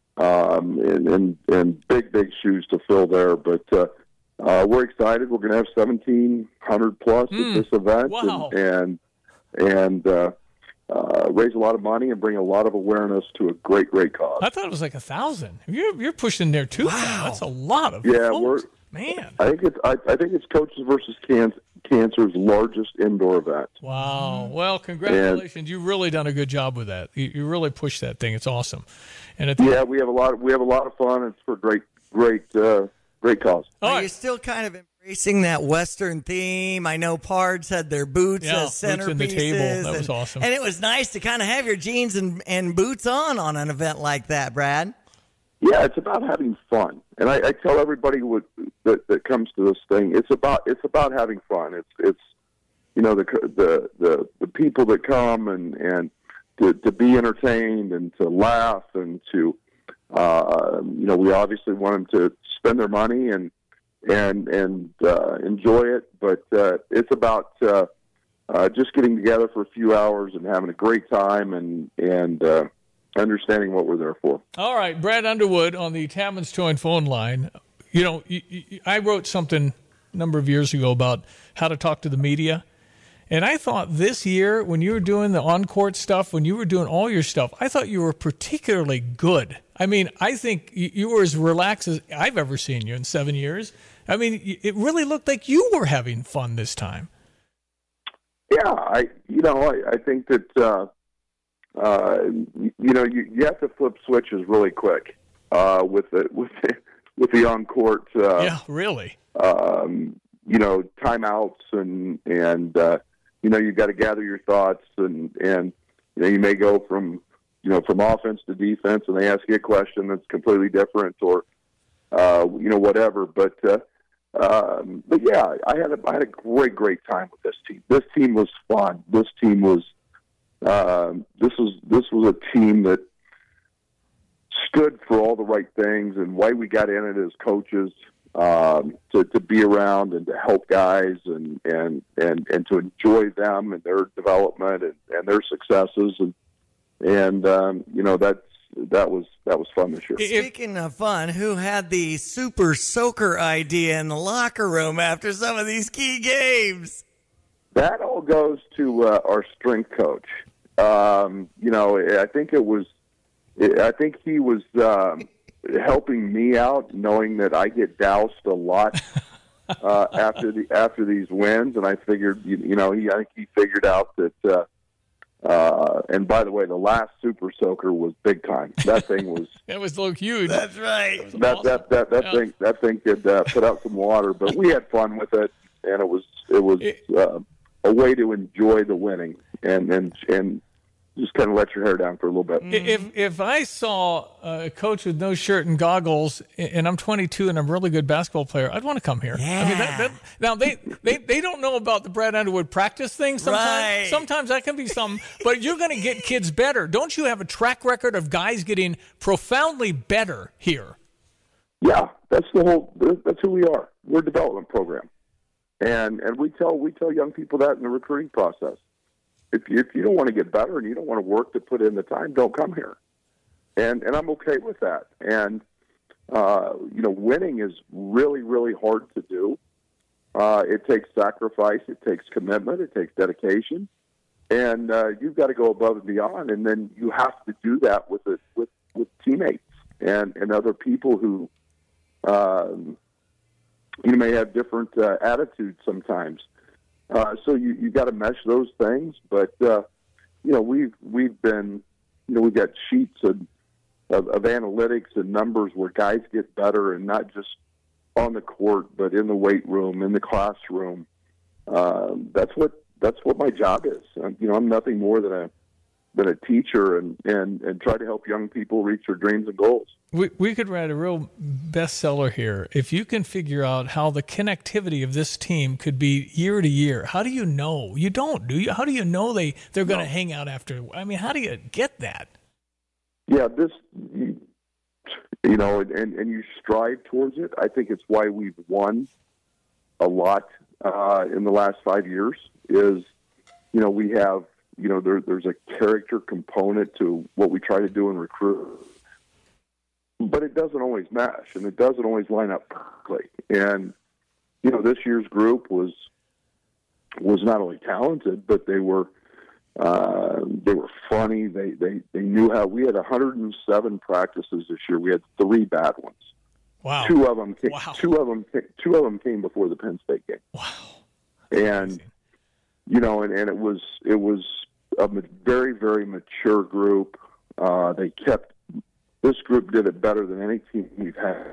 and big shoes to fill there. But we're excited. We're going to have 1,700 plus at this event, and raise a lot of money and bring a lot of awareness to a great cause. I thought it was like 1,000. You're pushing there too. Wow. That's a lot of folks. Man, I think it's Coaches versus Cancer's largest indoor event. Wow! Well, congratulations! You've really done a good job with that. You really pushed that thing. It's awesome. And we have a lot of fun. It's for great cause. Are you still kind of embracing that Western theme? I know Pards had their boots as centerpieces. Boots in the table. That was awesome. And it was nice to kind of have your jeans and boots on an event like that, Brad. Yeah, it's about having fun, and I tell everybody that comes to this thing, it's about having fun. It's the people that come and to be entertained and to laugh and to we obviously want them to spend their money and enjoy it, but it's about just getting together for a few hours and having a great time and understanding what we're there for. All right, Brad Underwood on the Tapman's Toy phone line. I wrote something a number of years ago about how to talk to the media, and I thought this year when you were doing the on-court stuff, when you were doing all your stuff, I thought you were particularly good. I mean, I think you were as relaxed as I've ever seen you in 7 years. I mean, it really looked like you were having fun this time. Yeah, I think that you have to flip switches really quick with the on court. Really. Timeouts and you've got to gather your thoughts and you may go from offense to defense and they ask you a question that's completely different or whatever. But yeah, I had a great time with this team. This team was fun. This team was. This was a team that stood for all the right things and why we got in it as coaches, to be around and to help guys and to enjoy them and their development and their successes and that was fun this year. Speaking of fun, who had the super soaker idea in the locker room after some of these key games? That all goes to our strength coach. I think he was helping me out, knowing that I get doused a lot after these wins, and I figured, I think he figured out that. And by the way, the last Super Soaker was big time. That thing was. It was so huge. That's right. That thing could put out some water, but we had fun with it, and it was a way to enjoy the winning and just kind of let your hair down for a little bit. If I saw a coach with no shirt and goggles, and I'm 22 and I'm a really good basketball player, I'd want to come here. Yeah. I mean, now they don't know about the Brad Underwood practice thing. Sometimes, right. Sometimes that can be something, but you're going to get kids better. Don't you have a track record of guys getting profoundly better here? Yeah, that's who we are. We're a development program, and we tell young people that in the recruiting process. If you don't want to get better and you don't want to work to put in the time, don't come here. And I'm okay with that. And, winning is really, really hard to do. It takes sacrifice. It takes commitment. It takes dedication. And you've got to go above and beyond, and then you have to do that with teammates and other people who you may have different attitudes sometimes. So you got to mesh those things. But we've been, we've got sheets of analytics and numbers where guys get better, and not just on the court, but in the weight room, in the classroom. That's what my job is. I'm nothing more than a teacher, and try to help young people reach their dreams and goals. We could write a real bestseller here if you can figure out how the connectivity of this team could be year to year. How do you know? You don't, do you? How do you know they're going to hang out after? I mean, how do you get that? Yeah, and you strive towards it. I think it's why we've won a lot in the last 5 years. Is we have there's a character component to what we try to do in recruit. But it doesn't always mesh, and it doesn't always line up perfectly. And this year's group was not only talented, but they were funny. They knew how. We had 107 practices this year. We had 3 bad ones. Wow. Two of them came before the Penn State game. Wow. And and it was a very, very mature group. This group did it better than any team we've had,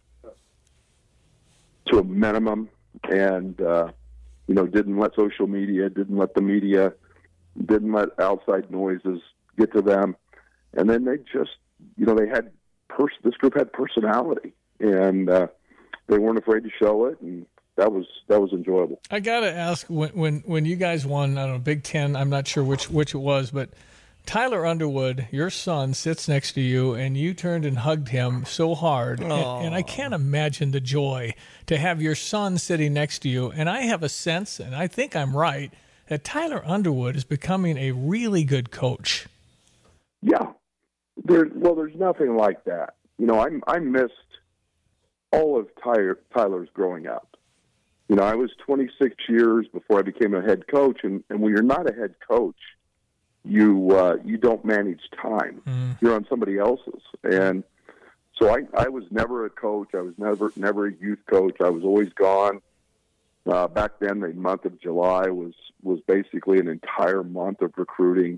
to a minimum, and didn't let social media, didn't let the media, didn't let outside noises get to them, and then they just, this group had personality, and they weren't afraid to show it, and that was enjoyable. I gotta ask, when you guys won, I don't know, Big Ten, I'm not sure which it was, but Tyler Underwood, your son, sits next to you, and you turned and hugged him so hard. And I can't imagine the joy to have your son sitting next to you. And I have a sense, and I think I'm right, that Tyler Underwood is becoming a really good coach. Yeah. There's nothing like that. I missed all of Tyler's growing up. I was 26 years before I became a head coach, and when you're not a head coach, you don't manage time. You're on somebody else's. And so I was never a coach. I was never a youth coach. I was always gone. Back then, the month of July was basically an entire month of recruiting.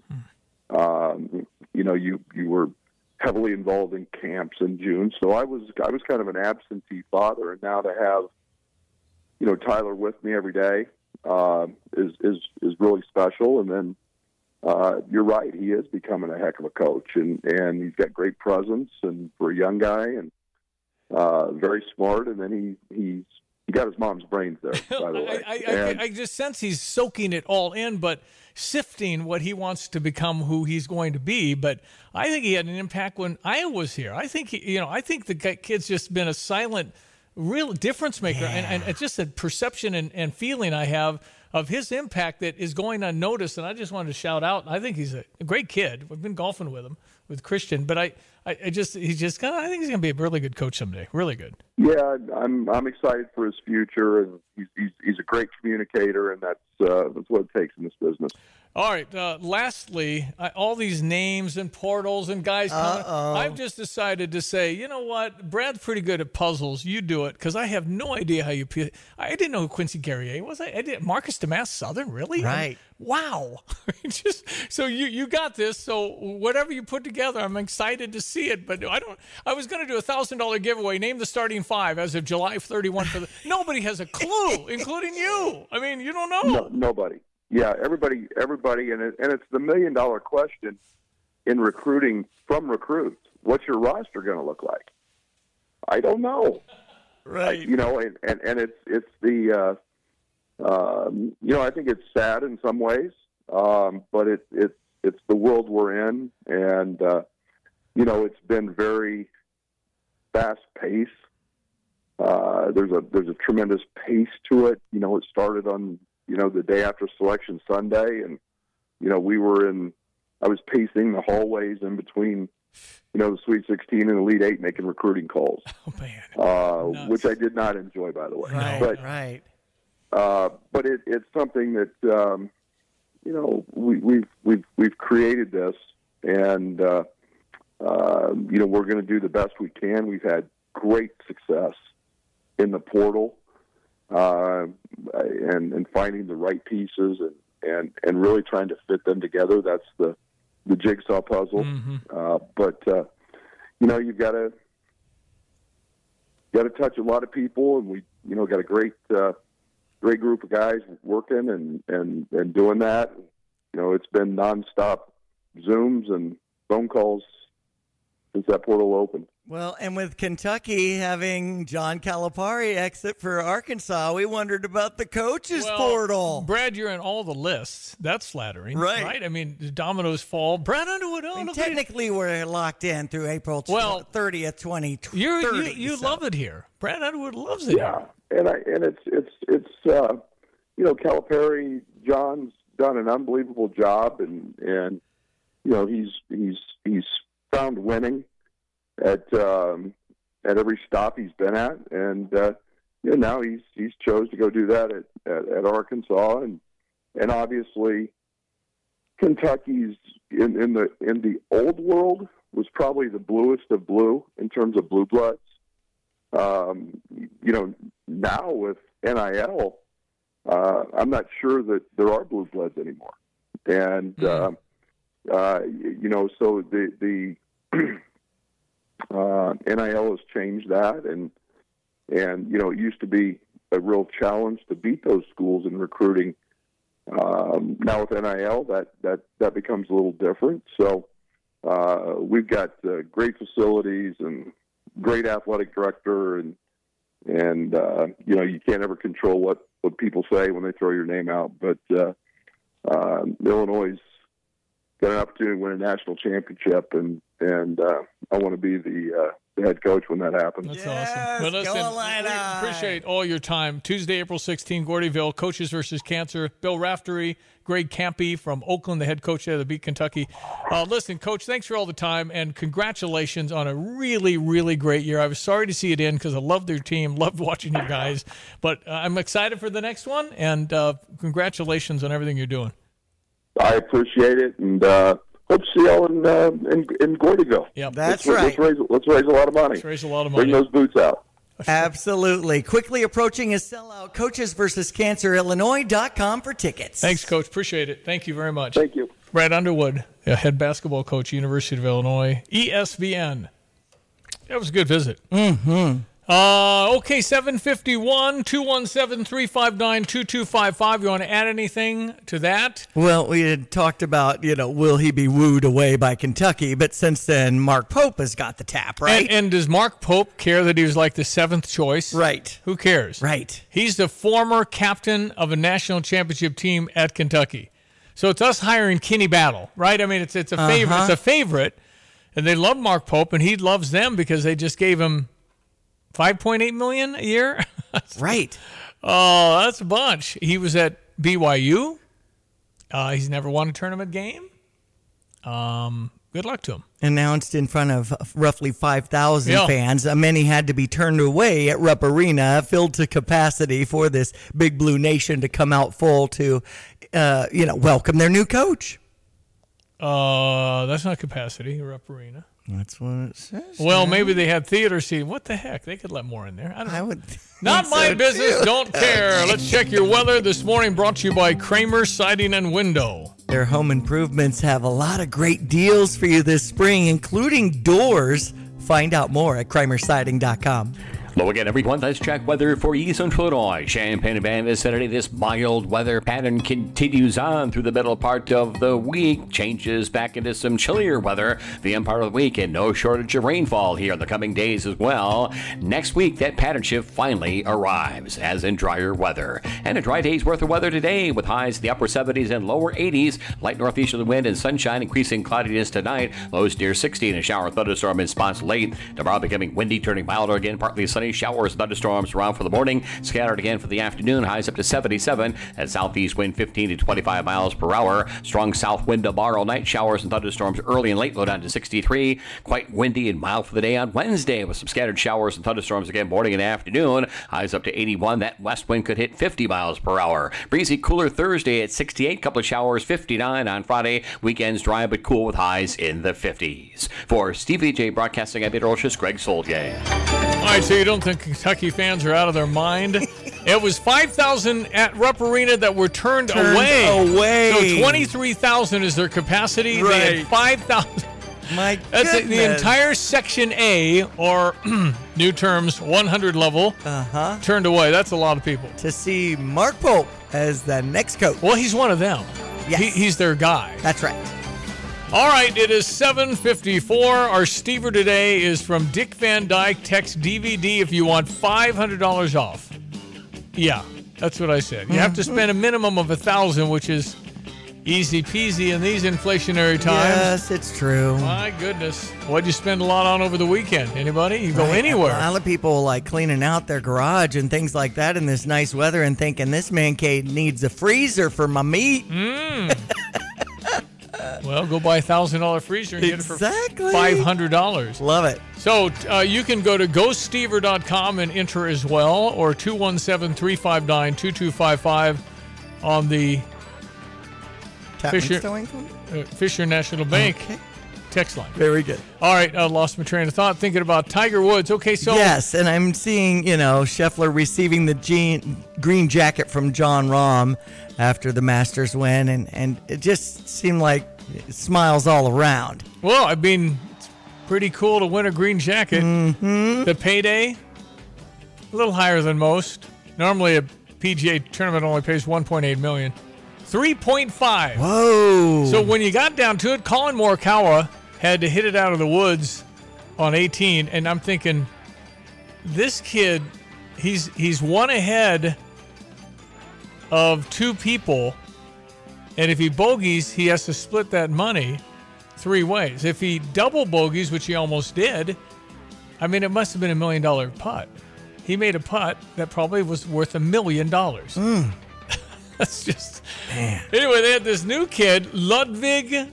You were heavily involved in camps in June. So I was kind of an absentee father. And now to have, Tyler with me every day is really special. And then you're right, he is becoming a heck of a coach, and he's got great presence, and for a young guy, and very smart. And then he got his mom's brains there, by the way. I just sense he's soaking it all in, but sifting what he wants to become, who he's going to be. But I think he had an impact when Iowa was here. I think I think the kid's just been a silent, real difference maker, and it's just a perception and feeling I have of his impact that is going unnoticed. And I just wanted to shout out, I think he's a great kid. We've been golfing with him, with Christian, but I think he's going to be a really good coach someday. Really good. Yeah, I'm excited for his future, and he's a great communicator, and that's what it takes in this business. All right. Lastly, all these names and portals and guys coming. I've just decided to say, you know what? Brad's pretty good at puzzles. You do it, because I have no idea how you. I didn't know who Quincy Guerrier was. I did. Marcus Damas Southern, really? Right. Wow. So you got this. So whatever you put together, I'm excited to see it. But I was going to do a $1,000 giveaway. Name the starting 5 as of July 31. Nobody has a clue, including you. I mean, you don't know. No, nobody. Yeah, everybody, and it's the $1 million question in recruiting from recruits. What's your roster going to look like? I don't know. Right. And it's the I think it's sad in some ways, but it's the world we're in, and it's been very fast paced. There's a tremendous pace to it. It started on the day after Selection Sunday, and I was pacing the hallways in between the Sweet 16 and Elite 8, making recruiting calls. Oh man, which I did not enjoy, by the way. Right, but, right. But it's something that we've created this, and we're going to do the best we can. We've had great success in the portal, and finding the right pieces and really trying to fit them together. That's the jigsaw puzzle. Mm-hmm. But you've got to touch a lot of people, and we got a great group of guys working and doing that. It's been nonstop Zooms and phone calls since that portal opened. Well, and with Kentucky having John Calipari exit for Arkansas, we wondered about the coaches portal. Brad, you're in all the lists. That's flattering, right? I mean, the dominoes fall. Brad Underwood. Technically, we're locked in through April 30th, 2020. You love it here. Brad Underwood loves it. Yeah, and it's Calipari. John's done an unbelievable job, and he's found winning at every stop he's been at, and now he's chose to go do that at Arkansas, and obviously Kentucky's in the old world was probably the bluest of blue in terms of blue bloods. Now with NIL, I'm not sure that there are blue bloods anymore, and so the NIL has changed that, and it used to be a real challenge to beat those schools in recruiting. Now with NIL, that becomes a little different. So we've got great facilities and great athletic director, and you can't ever control what people say when they throw your name out. But Illinois got an opportunity to win a national championship, and I want to be the head coach when that happens. That's awesome. But listen, we appreciate all your time. Tuesday, April 16, Gordyville, Coaches versus Cancer. Bill Raftery, Greg Campy from Oakland, the head coach there that beat Kentucky. Listen, Coach, thanks for all the time, and congratulations on a really, really great year. I was sorry to see it end because I loved their team, loved watching you guys. But I'm excited for the next one, and congratulations on everything you're doing. I appreciate it, and hope to see y'all in Gordyville. Yeah, that's right. Let's raise a lot of money. Let's raise a lot of money. Bring those boots out. Absolutely. Quickly approaching a sellout. Coaches versus Cancer, Illinois.com for tickets. Thanks, Coach. Appreciate it. Thank you very much. Thank you. Brad Underwood, head basketball coach, University of Illinois, ESPN. That was a good visit. Mm-hmm. Okay, 751, 217-359-2255. You want to add anything to that? Well, we had talked about, will he be wooed away by Kentucky? But since then, Mark Pope has got the tap, right? And does Mark Pope care that he was like the seventh choice? Right. Who cares? Right. He's the former captain of a national championship team at Kentucky. So it's us hiring Kenny Battle, right? I mean, it's a favorite. It's a favorite. And they love Mark Pope, and he loves them because they just gave him $5.8 million a year. Right. Oh, that's a bunch. He was at BYU. He's never won a tournament game. Good luck to him. Announced in front of roughly 5,000 fans. Many had to be turned away at Rupp Arena, filled to capacity for this Big Blue Nation to come out full to, welcome their new coach. That's not capacity, Rupp Arena. That's what it says. Well, maybe they had theater seating. What the heck? They could let more in there. I don't know. I would Not my business. Too. Don't care. Let's check your weather this morning. Brought to you by Kramer Siding and Window. Their home improvements have a lot of great deals for you this spring, including doors. Find out more at KramerSiding.com. Low again, everyone. Let's check weather for East Central Illinois. Champaign-Urbana this Saturday. This mild weather pattern continues on through the middle part of the week. Changes back into some chillier weather the end part of the week, and no shortage of rainfall here in the coming days as well. Next week, that pattern shift finally arrives, as in drier weather. And a dry day's worth of weather today, with highs in the upper 70s and lower 80s. Light northeasterly wind and sunshine, increasing cloudiness tonight. Lows near 60 and a shower thunderstorm in spots late. Tomorrow becoming windy, turning milder again, partly sunny. sunny. Showers and thunderstorms around for the morning. Scattered again for the afternoon. Highs up to 77. And southeast wind 15 to 25 miles per hour. Strong south wind tomorrow night. Showers and thunderstorms early and late. Low down to 63. Quite windy and mild for the day on Wednesday with some scattered showers and thunderstorms again morning and afternoon. Highs up to 81. That west wind could hit 50 miles per hour. Breezy cooler Thursday at 68. Couple of showers 59 on Friday. Weekends dry but cool with highs in the 50s. For Stevie J Broadcasting at Meteorologist Greg Solgay. All right, so you don't think Kentucky fans are out of their mind? It was 5,000 at Rupp Arena that were turned away. So 23,000 is their capacity. Right. They had 5,000. My That's goodness. the entire Section A, or new terms, 100 level, turned away. That's a lot of people. To see Mark Pope as the next coach. Well, he's one of them. Yes. He's their guy. That's right. All right, it is 7:54. Our Stever today is from Dick Van Dyke. Text DVD if you want $500 off. Yeah, that's what I said. You have to spend a minimum of $1,000, which is easy peasy in these inflationary times. Yes, it's true. My goodness. What'd you spend a lot on over the weekend? Anybody? You go anywhere. A lot of people like cleaning out their garage and things like that in this nice weather and thinking this man cave needs a freezer for my meat. Well, go buy a $1,000 freezer and get it for $500. Love it. So you can go to GoStever.com and enter as well, or 217-359-2255 on the Fisher National Bank text line. Very good. All right, I lost my train of thought thinking about Tiger Woods. Okay, so yes, and I'm seeing, Scheffler receiving the green jacket from John Rahm after the Masters win, and it just seemed like smiles all around. Well, I mean, it's pretty cool to win a green jacket. The payday, a little higher than most. Normally, a PGA tournament only pays $1.8 million. 3.5. Whoa. So when you got down to it, Colin Morikawa had to hit it out of the woods on 18, and I'm thinking, this kid, he's one ahead of two people, and if he bogeys, he has to split that money 3 ways. If he double bogeys, which he almost did, I mean, it must have been $1 million putt. He made a putt that probably was worth $1 million. That's just... Man. Anyway, they had this new kid, Ludwig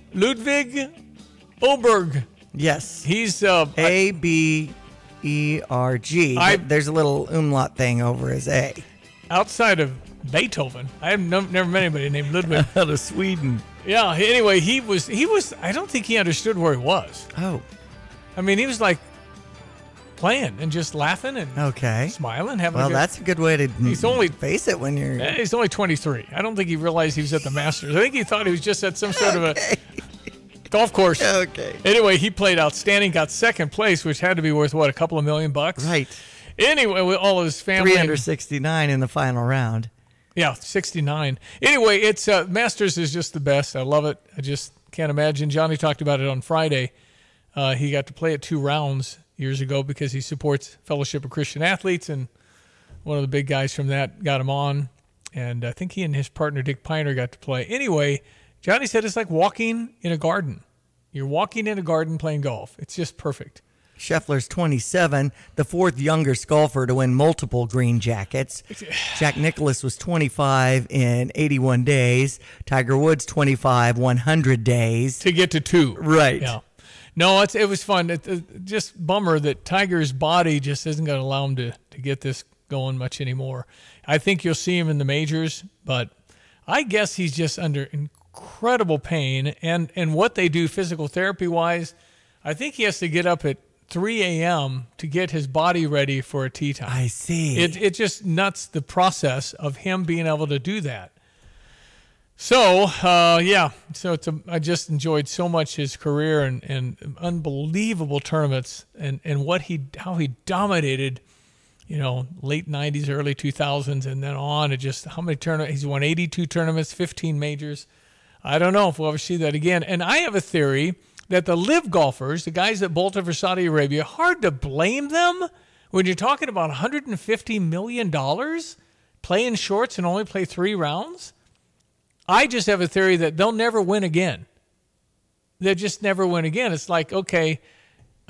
Oberg. Yes. He's... A-B-E-R-G. There's a little umlaut thing over his A. Outside of Beethoven, I have never met anybody named Ludwig. Out of Sweden. Yeah, anyway, he was, I don't think he understood where he was. Oh. I mean, he was like playing and just laughing and smiling, having a good... that's a good way to face it when you're... He's only 23. I don't think he realized he was at the Masters. I think he thought he was just at some sort of a golf course. Okay. Anyway, he played outstanding, got second place, which had to be worth, what, a couple of $1 million? Right. Anyway, with all of his family... 369 in the final round. Yeah, 69. Anyway, it's Masters is just the best. I love it. I just can't imagine. Johnny talked about it on Friday. He got to play it 2 rounds years ago because he supports Fellowship of Christian Athletes, and one of the big guys from that got him on. And I think he and his partner, Dick Piner, got to play. Anyway, Johnny said it's like walking in a garden. You're walking in a garden playing golf. It's just perfect. Scheffler's 27, the 4th youngest golfer to win multiple green jackets. Jack Nicklaus was 25 in 81 days. Tiger Woods, 25, 100 days. To get to 2. Right. Yeah. No, it was fun. Just bummer that Tiger's body just isn't going to allow him to get this going much anymore. I think you'll see him in the majors, but I guess he's just under incredible pain. And what they do physical therapy-wise, I think he has to get up at 3 a.m. to get his body ready for a tee time. I see. It just nuts the process of him being able to do that. So, I just enjoyed so much his career and unbelievable tournaments and how he dominated, late 90s, early 2000s, and then on. How many tournaments? He's won 82 tournaments, 15 majors. I don't know if we'll ever see that again. And I have a theory that the live golfers, the guys that bolted for Saudi Arabia, hard to blame them when you're talking about $150 million, play in shorts and only play 3 rounds. I just have a theory that they'll never win again. They'll just never win again. It's like, okay,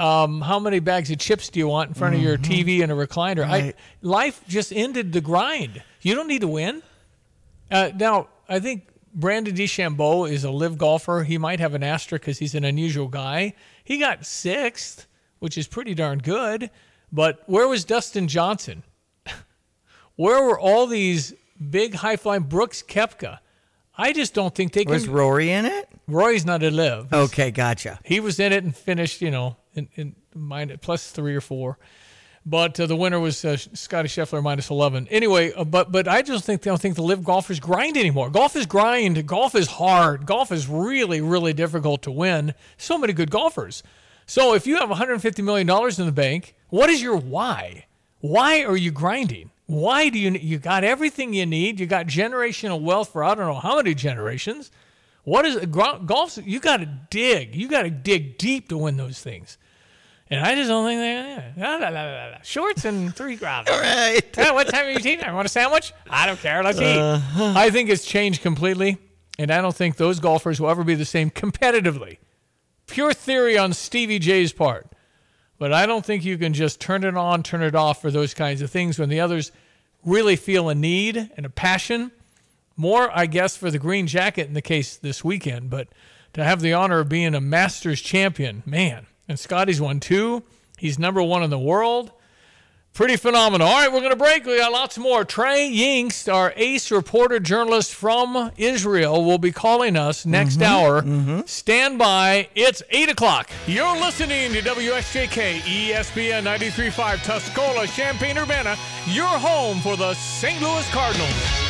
How many bags of chips do you want in front of your TV and a recliner? Right. Life just ended the grind. You don't need to win. Now, I think Brandon DeChambeau is a live golfer. He might have an asterisk because he's an unusual guy. He got 6th, which is pretty darn good. But where was Dustin Johnson? Where were all these big high-flying Brooks Koepka? I just don't think they can. Was Rory in it? Rory's not a live. Okay, gotcha. He was in it and finished, in +3 or 4. But the winner was Scottie Scheffler -11. Anyway, but I just don't think the live golfers grind anymore. Golf is grind. Golf is hard. Golf is really, really difficult to win. So many good golfers. So if you have $150 million in the bank, what is your why? Why are you grinding? Why do you got everything you need? You got generational wealth for I don't know how many generations. What is golf? You got to dig. You got to dig deep to win those things. And I just don't think they shorts and 3 rounds. All right. What time are you eating? I want a sandwich? I don't care. Let's eat. I think it's changed completely, and I don't think those golfers will ever be the same competitively. Pure theory on Stevie J's part. But I don't think you can just turn it on, turn it off for those kinds of things when the others really feel a need and a passion. More, I guess, for the green jacket in the case this weekend, but to have the honor of being a Masters champion, man. And Scotty's won 2. He's #1 in the world. Pretty phenomenal. All right, we're going to break. We got lots more. Trey Yingst, our ace reporter journalist from Israel, will be calling us next hour. Stand by. It's 8 o'clock. You're listening to WSJK ESPN 93.5 Tuscola, Champaign-Urbana, your home for the St. Louis Cardinals.